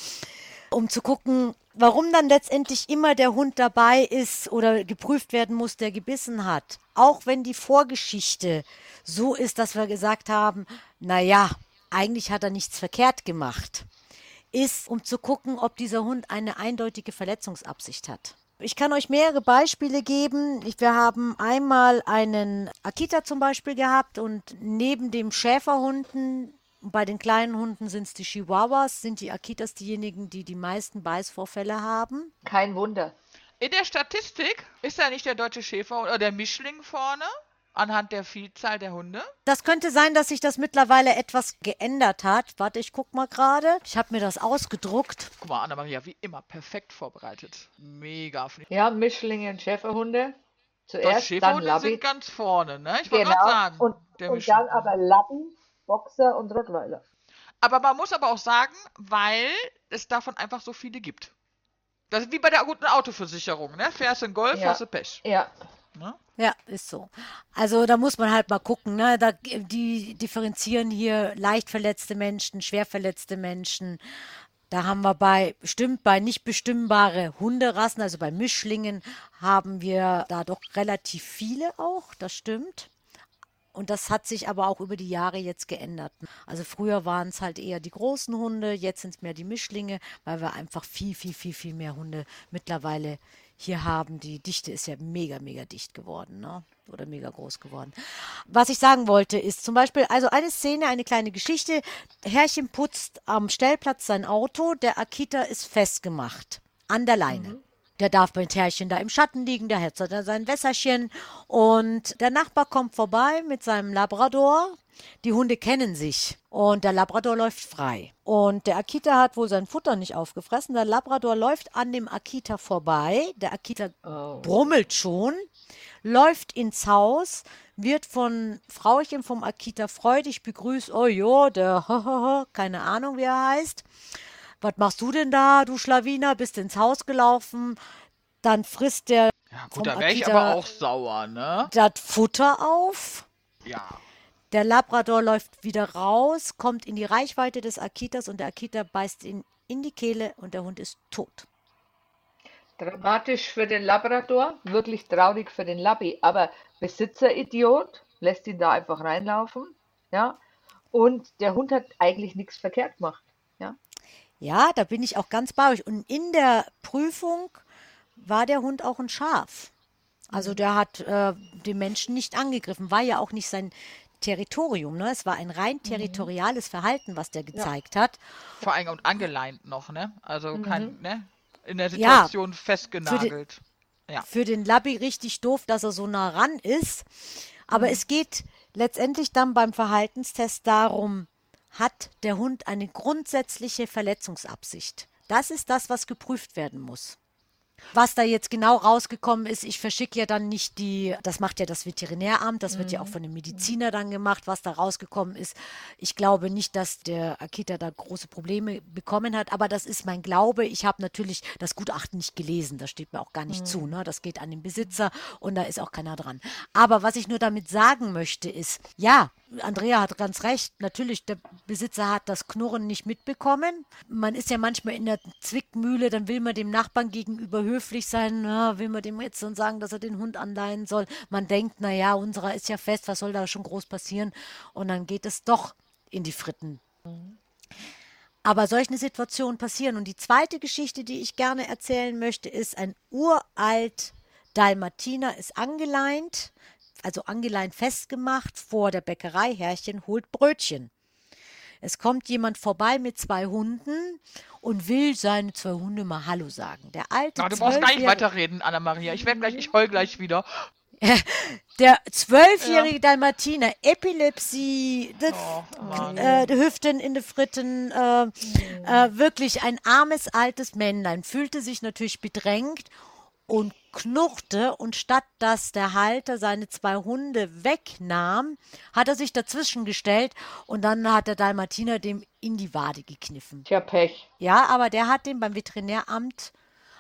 um zu gucken, warum dann letztendlich immer der Hund dabei ist oder geprüft werden muss, der gebissen hat. Auch wenn die Vorgeschichte so ist, dass wir gesagt haben, naja, eigentlich hat er nichts verkehrt gemacht, ist, um zu gucken, ob dieser Hund eine eindeutige Verletzungsabsicht hat. Ich kann euch mehrere Beispiele geben. Wir haben einmal einen Akita zum Beispiel gehabt und neben dem Schäferhunden, bei den kleinen Hunden sind es die Chihuahuas, sind die Akitas diejenigen, die die meisten Beißvorfälle haben. Kein Wunder. In der Statistik ist da nicht der deutsche Schäfer oder der Mischling vorne, anhand der Vielzahl der Hunde? Das könnte sein, dass sich das mittlerweile etwas geändert hat. Warte, ich guck mal gerade. Ich habe mir das ausgedruckt. Guck mal, Anna-Maria, wie immer perfekt vorbereitet. Mega. Ja, Mischlinge und Schäferhunde. Deutsche Zuerst, dann Schäferhunde Labby. sind ganz vorne, ne? Ich wollte Genau. gerade sagen, Und der dann Mischling. aber Labby, Boxer und Rottweiler. Aber man muss aber auch sagen, weil es davon einfach so viele gibt. Das ist wie bei der guten Autoversicherung, ne? Fährst du einen Golf, Ja. hast du Pech. Ja, Ne? Ja, ist so. Also da muss man halt mal gucken, ne? Die differenzieren hier leicht verletzte Menschen, schwer verletzte Menschen. Da haben wir bei nicht bestimmbare Hunderassen, also bei Mischlingen, haben wir da doch relativ viele auch, das stimmt. Und das hat sich aber auch über die Jahre jetzt geändert. Also früher waren es halt eher die großen Hunde, jetzt sind es mehr die Mischlinge, weil wir einfach viel, viel, viel, viel mehr Hunde mittlerweile hier haben. Die Dichte ist ja mega, mega dicht geworden, ne? Oder mega groß geworden. Was ich sagen wollte, ist zum Beispiel, also eine Szene, eine kleine Geschichte. Herrchen putzt am Stellplatz sein Auto, der Akita ist festgemacht an der Leine. Der darf mit Herrchen da im Schatten liegen, der hat da sein Wässerchen und der Nachbar kommt vorbei mit seinem Labrador. Die Hunde kennen sich und der Labrador läuft frei. Und der Akita hat wohl sein Futter nicht aufgefressen. Der Labrador läuft an dem Akita vorbei. Der Akita brummelt schon, läuft ins Haus, wird von Frauchen vom Akita freudig begrüßt. Oh ja, der keine Ahnung, wie er heißt. Was machst du denn da, du Schlawiner? Bist ins Haus gelaufen. Dann frisst der Ja gut, vom da wäre ich Akita aber auch sauer, ne? das Futter auf. Ja. Der Labrador läuft wieder raus, kommt in die Reichweite des Akitas und der Akita beißt ihn in die Kehle und der Hund ist tot. dramatisch für den Labrador, wirklich traurig für den Labby, aber Besitzeridiot, lässt ihn da einfach reinlaufen, ja. Und der Hund hat eigentlich nichts verkehrt gemacht, ja. Ja, da bin ich auch ganz bei euch. Und in der Prüfung war der Hund auch ein Schaf. Also der hat den Menschen nicht angegriffen, war ja auch nicht sein Territorium. Ne? Es war ein rein territoriales Verhalten, was der gezeigt hat. Vor allem und angeleint noch, ne? Also kein, ne? In der Ja, Situation festgenagelt. Ja. Für den Labby richtig doof, dass er so nah ran ist. Aber es geht letztendlich dann beim Verhaltenstest darum, hat der Hund eine grundsätzliche Verletzungsabsicht? Das ist das, was geprüft werden muss. Was da jetzt genau rausgekommen ist, ich verschicke ja dann nicht das macht ja das Veterinäramt, das wird ja auch von dem Mediziner dann gemacht, was da rausgekommen ist. Ich glaube nicht, dass der Akita da große Probleme bekommen hat, aber das ist mein Glaube. Ich habe natürlich das Gutachten nicht gelesen, das steht mir auch gar nicht zu, ne? Das geht an den Besitzer und da ist auch keiner dran. Aber was ich nur damit sagen möchte ist, ja, Andrea hat ganz recht, natürlich, der Besitzer hat das Knurren nicht mitbekommen. Man ist ja manchmal in der Zwickmühle, dann will man dem Nachbarn gegenüber höflich sein, will man dem jetzt dann sagen, dass er den Hund anleihen soll. Man denkt, naja, unserer ist ja fest, was soll da schon groß passieren? Und dann geht es doch in die Fritten. Aber solche Situationen passieren. Und die zweite Geschichte, die ich gerne erzählen möchte, ist, ein uralt Dalmatiner ist angeleint, also angeleint festgemacht vor der Bäckerei. Herrchen holt Brötchen. Es kommt jemand vorbei mit 2 Hunden und will seine 2 Hunde mal Hallo sagen. Der alte Na, du brauchst gar nicht 12-jährige weiterreden, Anna-Maria. Ich heul gleich wieder. Der 12-jährige Dalmatiner, Epilepsie, Mann. die Hüften in den Fritten, wirklich ein armes altes Männlein, fühlte sich natürlich bedrängt und knurrte, und statt dass der Halter seine 2 Hunde wegnahm, hat er sich dazwischen gestellt und dann hat der Dalmatiner dem in die Wade gekniffen. Tja, Pech. Ja, aber der hat den beim Veterinäramt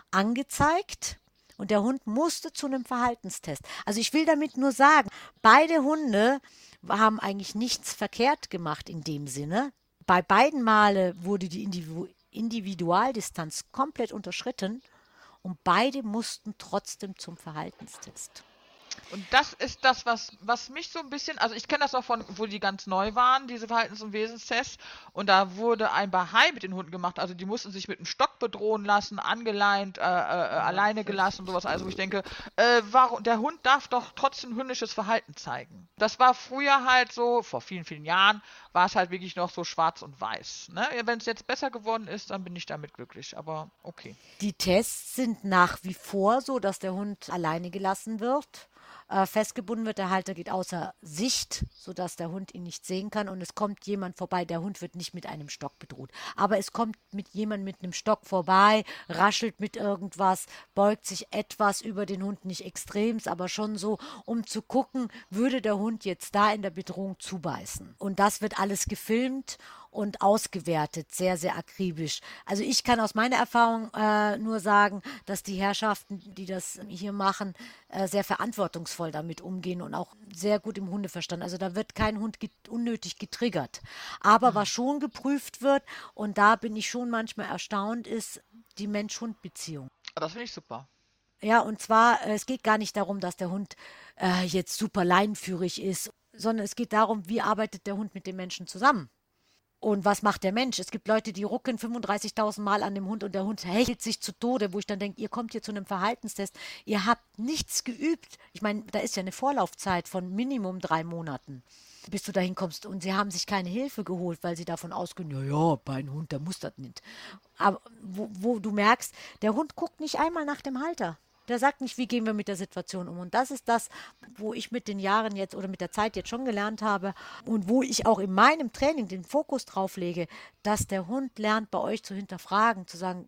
angezeigt und der Hund musste zu einem Verhaltenstest. Also ich will damit nur sagen, beide Hunde haben eigentlich nichts verkehrt gemacht in dem Sinne. Bei beiden Male wurde die Individualdistanz komplett unterschritten und beide mussten trotzdem zum Verhaltenstest. Und das ist das, was mich so ein bisschen, also ich kenne das noch von, wo die ganz neu waren, diese Verhaltens- und Wesenstests, und da wurde ein Bahai mit den Hunden gemacht, also die mussten sich mit einem Stock bedrohen lassen, angeleint, alleine gelassen und sowas, also wo ich denke, warum, der Hund darf doch trotzdem hündisches Verhalten zeigen. Das war früher halt so, vor vielen, vielen Jahren, war es halt wirklich noch so schwarz und weiß. Ne? Wenn es jetzt besser geworden ist, dann bin ich damit glücklich, aber okay. Die Tests sind nach wie vor so, dass der Hund alleine gelassen wird. Festgebunden wird, der Halter geht außer Sicht, sodass der Hund ihn nicht sehen kann, und es kommt jemand vorbei. Der Hund wird nicht mit einem Stock bedroht, aber es kommt mit jemand mit einem Stock vorbei, raschelt mit irgendwas, beugt sich etwas über den Hund, nicht extremst, aber schon so, um zu gucken, würde der Hund jetzt da in der Bedrohung zubeißen. Und das wird alles gefilmt und ausgewertet, sehr, sehr akribisch. Also ich kann aus meiner Erfahrung nur sagen, dass die Herrschaften, die das hier machen, sehr verantwortungsvoll damit umgehen und auch sehr gut im Hundeverstand. Also da wird kein Hund unnötig getriggert. Aber was schon geprüft wird, und da bin ich schon manchmal erstaunt, ist die Mensch-Hund-Beziehung. Das finde ich super. Ja, und zwar, es geht gar nicht darum, dass der Hund jetzt super leinenführig ist, sondern es geht darum, wie arbeitet der Hund mit dem Menschen zusammen. Und was macht der Mensch? Es gibt Leute, die rucken 35.000 Mal an dem Hund und der Hund hechelt sich zu Tode, wo ich dann denke, ihr kommt hier zu einem Verhaltenstest, ihr habt nichts geübt. Ich meine, da ist ja eine Vorlaufzeit von Minimum 3 Monaten, bis du dahin kommst. Und sie haben sich keine Hilfe geholt, weil sie davon ausgehen, ja, ja, bei einem Hund, der muss das nicht. Aber wo du merkst, der Hund guckt nicht einmal nach dem Halter. Der sagt nicht, wie gehen wir mit der Situation um. Und das ist das, wo ich mit den Jahren jetzt oder mit der Zeit jetzt schon gelernt habe und wo ich auch in meinem Training den Fokus drauf lege, dass der Hund lernt, bei euch zu hinterfragen, zu sagen,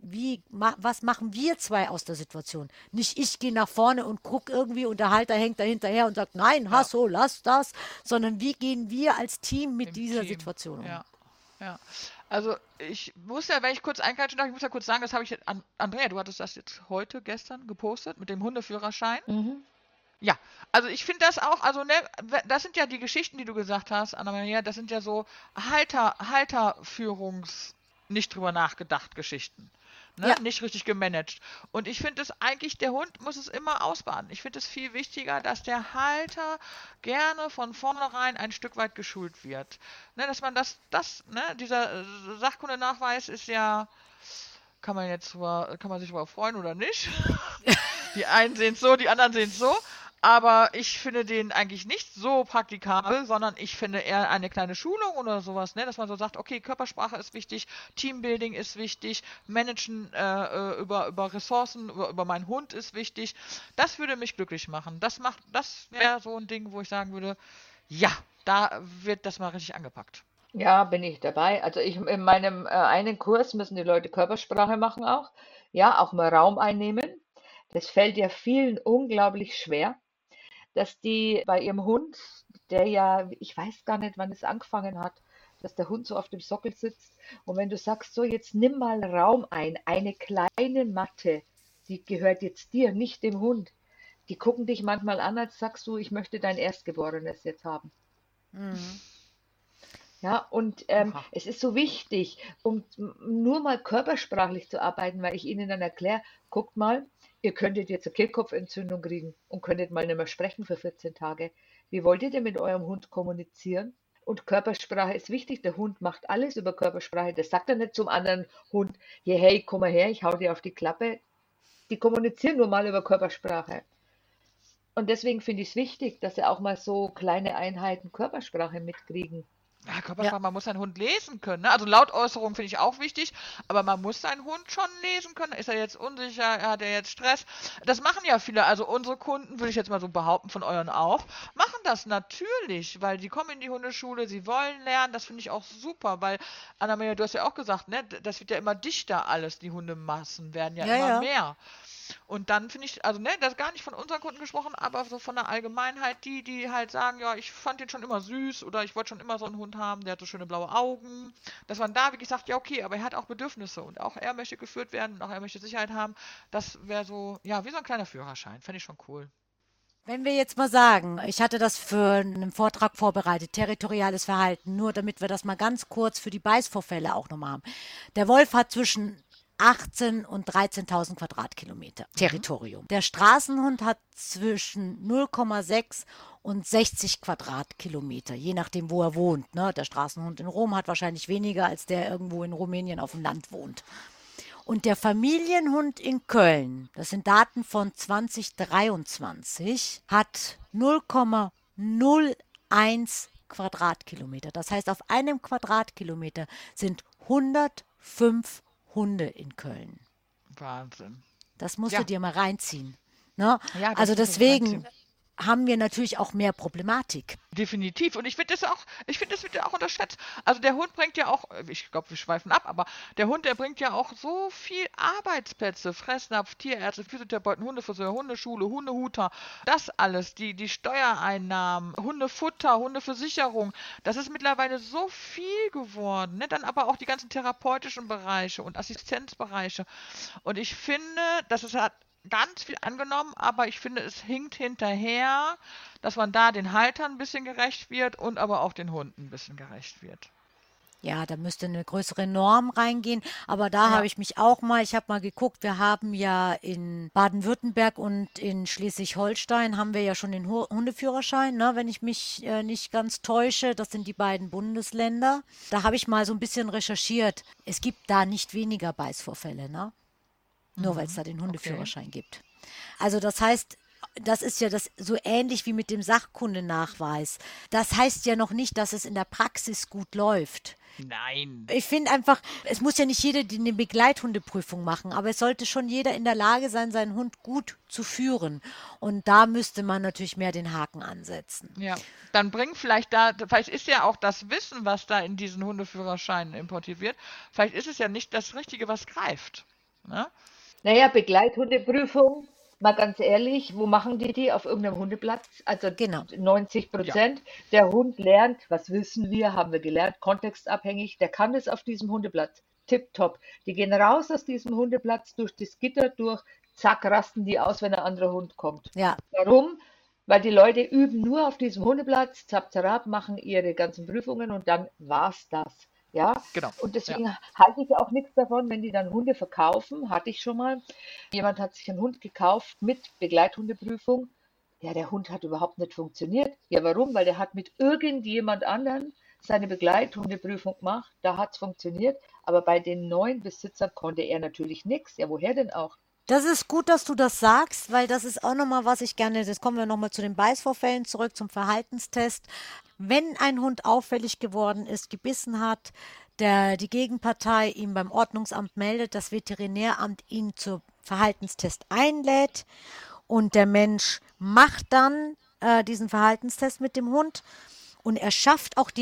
was machen wir zwei aus der Situation? Nicht ich gehe nach vorne und gucke irgendwie und der Halter hängt da hinterher und sagt, nein, Hasso, lass das, sondern wie gehen wir als Team mit dieser Team. Situation um? Ja, ja. Also ich muss ja, wenn ich kurz einkreischen darf, ich muss ja kurz sagen, das habe ich jetzt Andrea, du hattest das jetzt gestern gepostet mit dem Hundeführerschein. Mhm. Ja, also ich finde das auch, also ne, das sind ja die Geschichten, die du gesagt hast, Anna-Maria, das sind ja so Halterführungs, nicht drüber nachgedacht Geschichten. Ne? Ja. Nicht richtig gemanagt. Und ich finde es eigentlich, der Hund muss es immer ausbaden. Ich finde es viel wichtiger, dass der Halter gerne von vornherein ein Stück weit geschult wird. Ne, dass man dieser Sachkundenachweis ist ja, kann man sich darüber freuen oder nicht. Die einen sehen es so, die anderen sehen es so. Aber ich finde den eigentlich nicht so praktikabel, sondern ich finde eher eine kleine Schulung oder sowas, ne? Dass man so sagt, okay, Körpersprache ist wichtig, Teambuilding ist wichtig, Managen über Ressourcen, über meinen Hund ist wichtig. Das würde mich glücklich machen. Das wäre so ein Ding, wo ich sagen würde, ja, da wird das mal richtig angepackt. Ja, bin ich dabei. Also in meinem einen Kurs müssen die Leute Körpersprache machen auch. Ja, auch mal Raum einnehmen. Das fällt ja vielen unglaublich schwer, dass die bei ihrem Hund, der ja, ich weiß gar nicht, wann es angefangen hat, dass der Hund so auf dem Sockel sitzt. Und wenn du sagst, so, jetzt nimm mal Raum ein, eine kleine Matte, die gehört jetzt dir, nicht dem Hund. Die gucken dich manchmal an, als sagst du, ich möchte dein Erstgeborenes jetzt haben. Mhm. Ja, und Oha. es ist so wichtig, um nur mal körpersprachlich zu arbeiten, weil ich ihnen dann erkläre, guckt mal, ihr könntet jetzt eine Kehlkopfentzündung kriegen und könntet mal nicht mehr sprechen für 14 Tage. Wie wollt ihr denn mit eurem Hund kommunizieren? Und Körpersprache ist wichtig. Der Hund macht alles über Körpersprache. Das sagt er nicht zum anderen Hund, hier, hey, komm mal her, ich hau dir auf die Klappe. Die kommunizieren nur mal über Körpersprache. Und deswegen finde ich es wichtig, dass sie auch mal so kleine Einheiten Körpersprache mitkriegen. Ja, Ja, Körpersprache, man muss seinen Hund lesen können. Ne? Also Lautäußerung finde ich auch wichtig, aber man muss seinen Hund schon lesen können. Ist er jetzt unsicher? Hat er jetzt Stress? Das machen ja viele. Also unsere Kunden, würde ich jetzt mal so behaupten, von euren auch, machen das natürlich, weil die kommen in die Hundeschule, sie wollen lernen. Das finde ich auch super, weil, Anna-Maria, du hast ja auch gesagt, ne, das wird ja immer dichter alles. Die Hundemassen werden ja ja, immer ja. mehr. Und dann finde ich, also ne, das ist gar nicht von unseren Kunden gesprochen, aber so von der Allgemeinheit, die halt sagen, ja, ich fand den schon immer süß oder ich wollte schon immer so einen Hund haben, der hat so schöne blaue Augen. Dass man da wirklich sagt, ja okay, aber er hat auch Bedürfnisse und auch er möchte geführt werden und auch er möchte Sicherheit haben. Das wäre so, ja, wie so ein kleiner Führerschein. Fände ich schon cool. Wenn wir jetzt mal sagen, ich hatte das für einen Vortrag vorbereitet, territoriales Verhalten, nur damit wir das mal ganz kurz für die Beißvorfälle auch nochmal haben. Der Wolf hat zwischen 18 und 13.000 Quadratkilometer Territorium. Der Straßenhund hat zwischen 0,6 und 60 Quadratkilometer, je nachdem, wo er wohnt. Ne? Der Straßenhund in Rom hat wahrscheinlich weniger, als der irgendwo in Rumänien auf dem Land wohnt. Und der Familienhund in Köln, das sind Daten von 2023, hat 0,01 Quadratkilometer. Das heißt, auf einem Quadratkilometer sind 105 Hunde in Köln. Wahnsinn. Das musst du Ja, dir mal reinziehen. Ne? ja, das Also muss man sich deswegen reinziehen. haben wir natürlich auch mehr Problematik. Definitiv. Und ich finde das auch, ich finde, das wird ja auch unterschätzt. Also der Hund bringt ja auch, ich glaube, wir schweifen ab, aber der Hund, der bringt ja auch so viel Arbeitsplätze, Fressnapf, Tierärzte, Physiotherapeuten, Hundefriseur, Hundeschule, Hundehuter, das alles, die Steuereinnahmen, Hundefutter, Hundeversicherung, das ist mittlerweile so viel geworden. Ne? Dann aber auch die ganzen therapeutischen Bereiche und Assistenzbereiche. Und ich finde, das ist halt ganz viel angenommen, aber ich finde, es hinkt hinterher, dass man da den Haltern ein bisschen gerecht wird und aber auch den Hunden ein bisschen gerecht wird. Ja, da müsste eine größere Norm reingehen. Aber da habe Ja, ich mich auch mal, ich habe mal geguckt, wir haben ja in Baden-Württemberg und in Schleswig-Holstein haben wir ja schon den Hundeführerschein, ne, wenn ich mich nicht ganz täusche. Das sind die beiden Bundesländer. Da habe ich mal so ein bisschen recherchiert. Es gibt da nicht weniger Beißvorfälle, ne? Nur weil es da den okay. Hundeführerschein gibt. Also das heißt, das ist ja das so ähnlich wie mit dem Sachkundenachweis. Das heißt ja noch nicht, dass es in der Praxis gut läuft. Nein. Ich finde einfach, es muss ja nicht jeder eine Begleithundeprüfung machen, aber es sollte schon jeder in der Lage sein, seinen Hund gut zu führen. Und da müsste man natürlich mehr den Haken ansetzen. Ja, dann bringt vielleicht da, vielleicht ist ja auch das Wissen, was da in diesen Hundeführerscheinen importiert wird, vielleicht ist es ja nicht das Richtige, was greift. Ne? Naja, Begleithundeprüfung, mal ganz ehrlich, wo machen die die? Auf irgendeinem Hundeplatz? Also Genau. Ja, 90%. Der Hund lernt, was wissen wir, haben wir gelernt, kontextabhängig, der kann es auf diesem Hundeplatz. Tipptopp. Die gehen raus aus diesem Hundeplatz durch das Gitter durch, zack, rasten die aus, wenn ein anderer Hund kommt. Ja, Warum? Weil die Leute üben nur auf diesem Hundeplatz, zap, zarab, machen ihre ganzen Prüfungen und dann war's das. Ja, genau. und Ja. deswegen halte ich auch nichts davon, wenn die dann Hunde verkaufen, hatte ich schon mal. Jemand hat sich einen Hund gekauft mit Begleithundeprüfung. Ja, der Hund hat überhaupt nicht funktioniert. Ja, warum? Weil der hat mit irgendjemand anderen seine Begleithundeprüfung gemacht. Da hat es funktioniert. Aber bei den neuen Besitzern konnte er natürlich nichts. Ja, woher denn auch? das ist gut, dass du das sagst, weil das ist auch nochmal, was ich gerne, das kommen wir nochmal zu den Beißvorfällen zurück, zum Verhaltenstest. Wenn ein Hund auffällig geworden ist, gebissen hat, die Gegenpartei ihm beim Ordnungsamt meldet, das Veterinäramt ihn zum Verhaltenstest einlädt und der Mensch macht dann diesen Verhaltenstest mit dem Hund und er schafft auch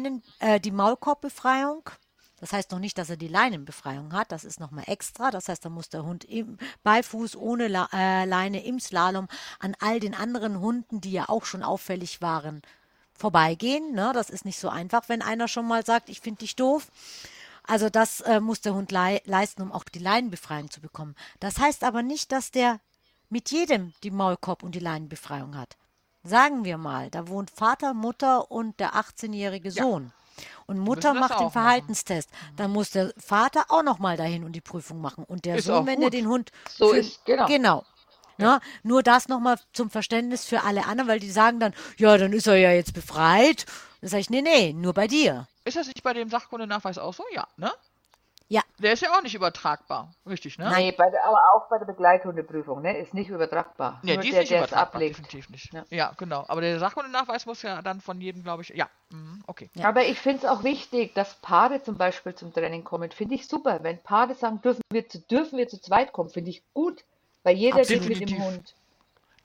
die Maulkorbbefreiung. Das heißt noch nicht, dass er die Leinenbefreiung hat. Das ist nochmal extra. Das heißt, da muss der Hund im Beifuß ohne Leine im Slalom an all den anderen Hunden, die ja auch schon auffällig waren, vorbeigehen. Ne? Das ist nicht so einfach, wenn einer schon mal sagt, ich finde dich doof. Also das muss der Hund leisten, um auch die Leinenbefreiung zu bekommen. Das heißt aber nicht, dass der mit jedem die Maulkorb- und die Leinenbefreiung hat. Sagen wir mal, da wohnt Vater, Mutter und der 18-jährige Ja, Sohn. Und Mutter müssen das macht den auch machen. Verhaltenstest. Dann muss der Vater auch noch mal dahin und die Prüfung machen. Und der Ist Sohn, auch wenn er den gut. Hund So für... ist, genau. Genau. Ja. Ne? Nur das nochmal zum Verständnis für alle anderen, weil die sagen dann, ja, dann ist er ja jetzt befreit. Dann sage ich, nee, nee, nur bei dir. Ist das nicht bei dem Sachkundenachweis auch so? Ja, ne? Ja, Der ist ja auch nicht übertragbar. Richtig, ne? nein. Nee, aber auch bei der Begleithundeprüfung, ne, ist nicht übertragbar. Ne, Nur die ist der, nicht der es übertragbar, ablegt. definitiv nicht. Ja. Ja, genau. Aber der Sachkundenachweis muss ja dann von jedem, glaube ich. Ja, okay. Ja. Aber ich finde es auch wichtig, dass Paare zum Beispiel zum Training kommen. Finde ich super. Wenn Paare sagen, dürfen wir zu zweit kommen, finde ich gut. Weil jeder geht mit dem Definitiv. Hund.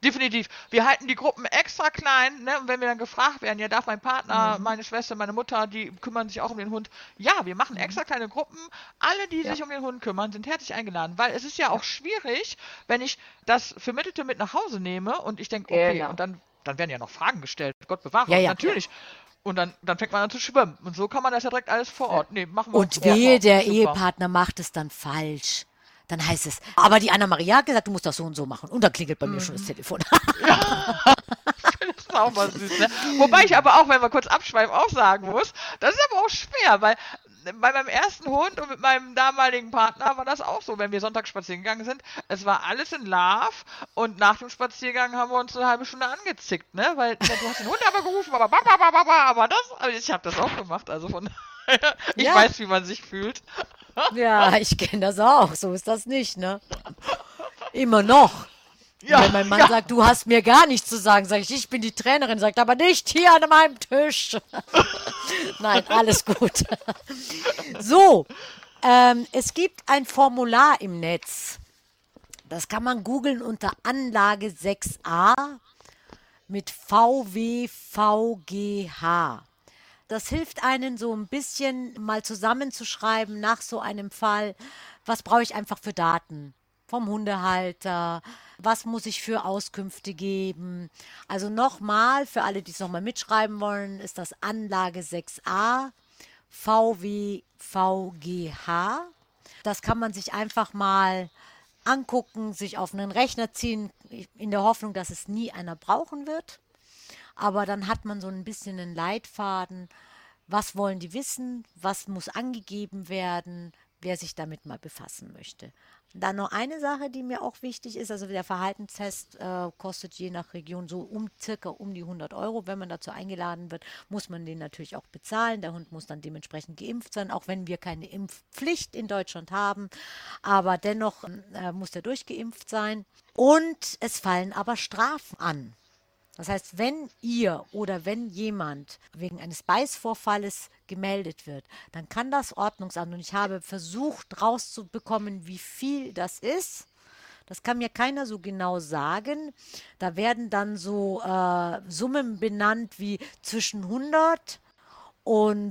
definitiv. Wir halten die Gruppen extra klein, ne? Und wenn wir dann gefragt werden, ja, darf mein Partner, meine Schwester, meine Mutter, die kümmern sich auch um den Hund. Ja, wir machen extra kleine Gruppen. Alle, die Ja, sich um den Hund kümmern, sind herzlich eingeladen, weil es ist ja auch schwierig, wenn ich das Vermittelte mit nach Hause nehme und ich denke, okay, genau. und dann werden ja noch Fragen gestellt. Gott bewahre, Ja, ja. natürlich. Und dann fängt man an zu schwimmen. Und so kann man das ja direkt alles vor Ort. Nee, machen wir. Und Machen wir wehe, auch. der Super. Ehepartner macht es dann falsch. Dann heißt es, aber die Anna-Maria hat gesagt, du musst das so und so machen. Und dann klingelt bei mir schon das Telefon. Das ist auch mal süß, ne? Wobei ich aber auch, wenn wir kurz abschweifen, auch sagen muss, das ist aber auch schwer, weil bei meinem ersten Hund und mit meinem damaligen Partner war das auch so, wenn wir Sonntag spazieren gegangen sind. Es war alles in Love und nach dem Spaziergang haben wir uns eine halbe Stunde angezickt, ne? Weil ja, du hast den Hund aber gerufen, aber ich habe das auch gemacht, also von daher, ich Ja, weiß, wie man sich fühlt. ja, ich kenne das auch. So ist das nicht, ne? Immer noch. Und Ja, wenn mein Mann ja. sagt, du hast mir gar nichts zu sagen, sage ich bin die Trainerin, sagt aber nicht hier an meinem Tisch. Nein, alles gut. So, es gibt ein Formular im Netz. Das kann man googeln unter Anlage 6a mit VWVGH. Das hilft einen so ein bisschen mal zusammenzuschreiben nach so einem Fall, was brauche ich einfach für Daten vom Hundehalter, was muss ich für Auskünfte geben. Also nochmal, für alle, die es nochmal mitschreiben wollen, ist das Anlage 6a VWVGH. Das kann man sich einfach mal angucken, sich auf einen Rechner ziehen, in der Hoffnung, dass es nie einer brauchen wird. Aber dann hat man so ein bisschen einen Leitfaden. Was wollen die wissen? Was muss angegeben werden? Wer sich damit mal befassen möchte. Dann noch eine Sache, die mir auch wichtig ist. Also der Verhaltenstest kostet je nach Region so circa um die 100 Euro. Wenn man dazu eingeladen wird, muss man den natürlich auch bezahlen. Der Hund muss dann dementsprechend geimpft sein, auch wenn wir keine Impfpflicht in Deutschland haben. Aber dennoch muss der durchgeimpft sein. Und es fallen aber Strafen an. Das heißt, wenn ihr oder wenn jemand wegen eines Beißvorfalles gemeldet wird, dann kann das Ordnungsamt, und ich habe versucht rauszubekommen, wie viel das ist. Das kann mir keiner so genau sagen. Da werden dann so Summen benannt wie zwischen 100 und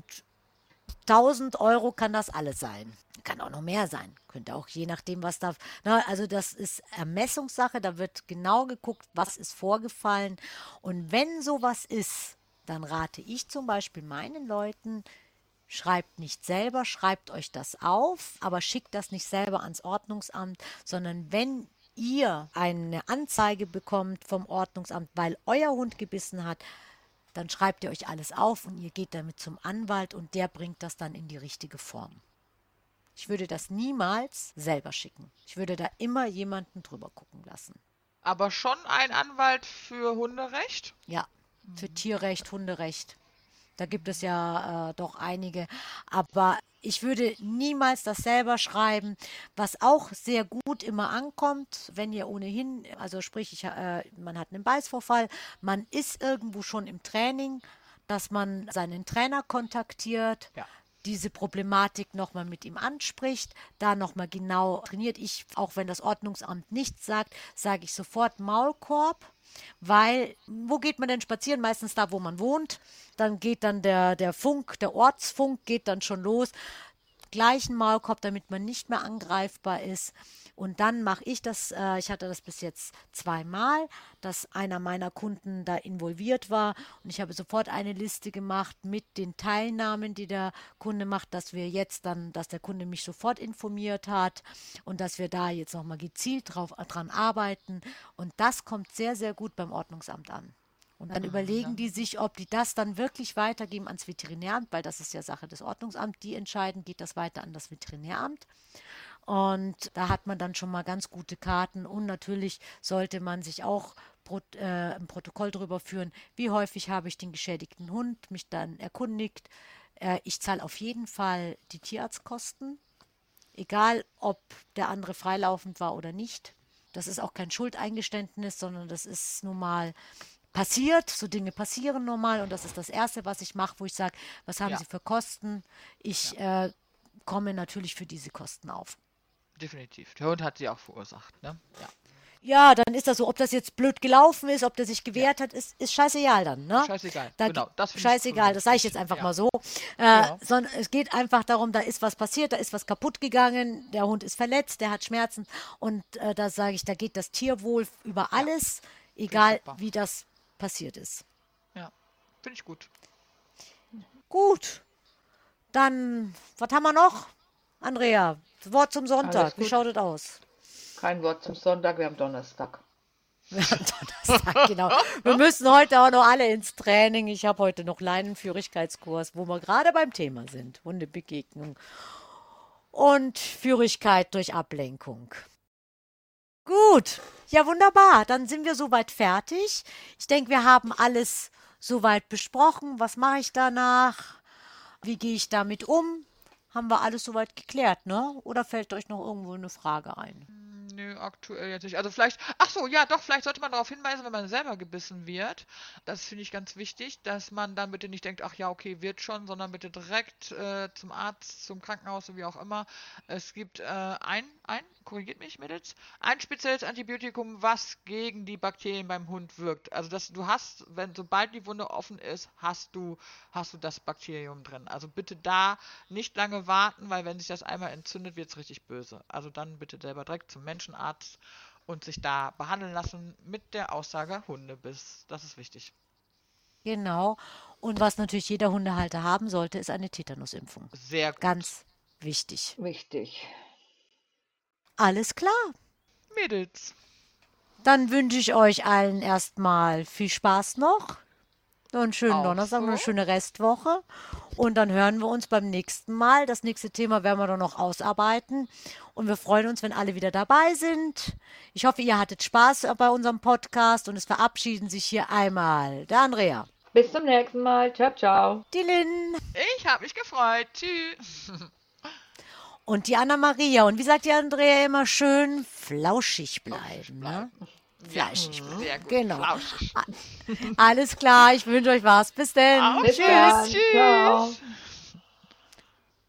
1000 Euro kann das alles sein. Kann auch noch mehr sein. Könnte auch je nachdem, was da. Na, also, das ist Ermessungssache. Da wird genau geguckt, was ist vorgefallen. Und wenn sowas ist, dann rate ich zum Beispiel meinen Leuten, schreibt nicht selber, schreibt euch das auf, aber schickt das nicht selber ans Ordnungsamt, sondern wenn ihr eine Anzeige bekommt vom Ordnungsamt, weil euer Hund gebissen hat, dann schreibt ihr euch alles auf und ihr geht damit zum Anwalt und der bringt das dann in die richtige Form. Ich würde das niemals selber schicken. Ich würde da immer jemanden drüber gucken lassen. Aber schon ein Anwalt für Hunderecht? Ja, für Tierrecht, Hunderecht. Da gibt es ja doch einige. Aber ich würde niemals das selber schreiben. Was auch sehr gut immer ankommt, wenn ihr ohnehin, also sprich, man hat einen Beißvorfall, man ist irgendwo schon im Training, dass man seinen Trainer kontaktiert, Ja. diese Problematik nochmal mit ihm anspricht, da nochmal genau trainiert. Ich, auch wenn das Ordnungsamt nichts sagt, sage ich sofort Maulkorb, weil wo geht man denn spazieren? Meistens da, wo man wohnt. Dann geht dann der Funk, der Ortsfunk geht dann schon los. Gleichen Maulkorb, damit man nicht mehr angreifbar ist. Und dann mache ich das, ich hatte das bis jetzt zweimal, dass einer meiner Kunden da involviert war und ich habe sofort eine Liste gemacht mit den Teilnahmen, die der Kunde macht, dass wir jetzt dann, dass der Kunde mich sofort informiert hat und dass wir da jetzt nochmal gezielt dran arbeiten und das kommt sehr, sehr gut beim Ordnungsamt an. Und dann überlegen die sich, ob die das dann wirklich weitergeben ans Veterinäramt, weil das ist ja Sache des Ordnungsamts. Die entscheiden, geht das weiter an das Veterinäramt. Und da hat man dann schon mal ganz gute Karten. Und natürlich sollte man sich auch ein Protokoll darüber führen, wie häufig habe ich den geschädigten Hund, mich dann erkundigt. Ich zahle auf jeden Fall die Tierarztkosten, egal ob der andere freilaufend war oder nicht. Das ist auch kein Schuldeingeständnis, sondern das ist nun mal passiert, so Dinge passieren normal und das ist das Erste, was ich mache, wo ich sage, was haben Ja, Sie für Kosten? Ich komme natürlich für diese Kosten auf. definitiv. Der Hund hat sie auch verursacht, ne? Ja. Ja, dann ist das so, ob das jetzt blöd gelaufen ist, ob der sich gewehrt hat, ist scheißegal dann, ne? Scheißegal. Da, Genau, das finde ich scheißegal, das sage ich wichtig. jetzt einfach Ja. mal so. Ja. Sondern es geht einfach darum, da ist was passiert, da ist was kaputt gegangen, der Hund ist verletzt, der hat Schmerzen und da sage ich, da geht das Tierwohl über Ja. alles, Finde ich egal super. wie das passiert ist. Ja. Finde ich gut. Gut, dann, was haben wir noch? Andrea, Wort zum Alles Sonntag, wie gut. schaut es aus? Kein Wort zum Sonntag, wir haben Donnerstag. Wir haben Donnerstag, genau. Wir müssen heute auch noch alle ins Training. Ich habe heute noch Leinenführigkeitskurs, wo wir gerade beim Thema sind. Hundebegegnung und Führigkeit durch Ablenkung. Gut, ja wunderbar. Dann sind wir soweit fertig. Ich denke, wir haben alles soweit besprochen. Was mache ich danach? Wie gehe ich damit um? Haben wir alles soweit geklärt, ne? Oder fällt euch noch irgendwo eine Frage ein? Nö, aktuell jetzt nicht. Also vielleicht, ach so, ja, doch, vielleicht sollte man darauf hinweisen, wenn man selber gebissen wird. Das finde ich ganz wichtig, dass man dann bitte nicht denkt, ach ja, okay, wird schon, sondern bitte direkt zum Arzt, zum Krankenhaus, so wie auch immer. Es gibt korrigiert mich, Mädels, ein spezielles Antibiotikum, was gegen die Bakterien beim Hund wirkt. Also du hast, sobald die Wunde offen ist, hast du das Bakterium drin. Also bitte da nicht lange warten, weil wenn sich das einmal entzündet, wird es richtig böse. Also dann bitte selber direkt zum Menschenarzt und sich da behandeln lassen mit der Aussage Hundebiss. Das ist wichtig. Genau. Und was natürlich jeder Hundehalter haben sollte, ist eine Tetanusimpfung. Sehr gut. Ganz wichtig. Wichtig. Alles klar. Mädels. Dann wünsche ich euch allen erstmal viel Spaß noch. Noch einen schönen Auch Donnerstag, noch eine so. schöne Restwoche. Und dann hören wir uns beim nächsten Mal. Das nächste Thema werden wir dann noch ausarbeiten. Und wir freuen uns, wenn alle wieder dabei sind. Ich hoffe, ihr hattet Spaß bei unserem Podcast und es verabschieden sich hier einmal der Andrea, Bis zum nächsten Mal. Ciao, ciao. die Lynn Ich habe mich gefreut. Tschüss. und die Anna-Maria. Und wie sagt die Andrea immer schön, flauschig bleiben. Ne? Fleischig bleiben. Sehr gut. Genau. Flauschig. Alles klar, ich wünsche euch was. Bis denn. Auch Bis Tschüss. dann. Tschüss. Ciao.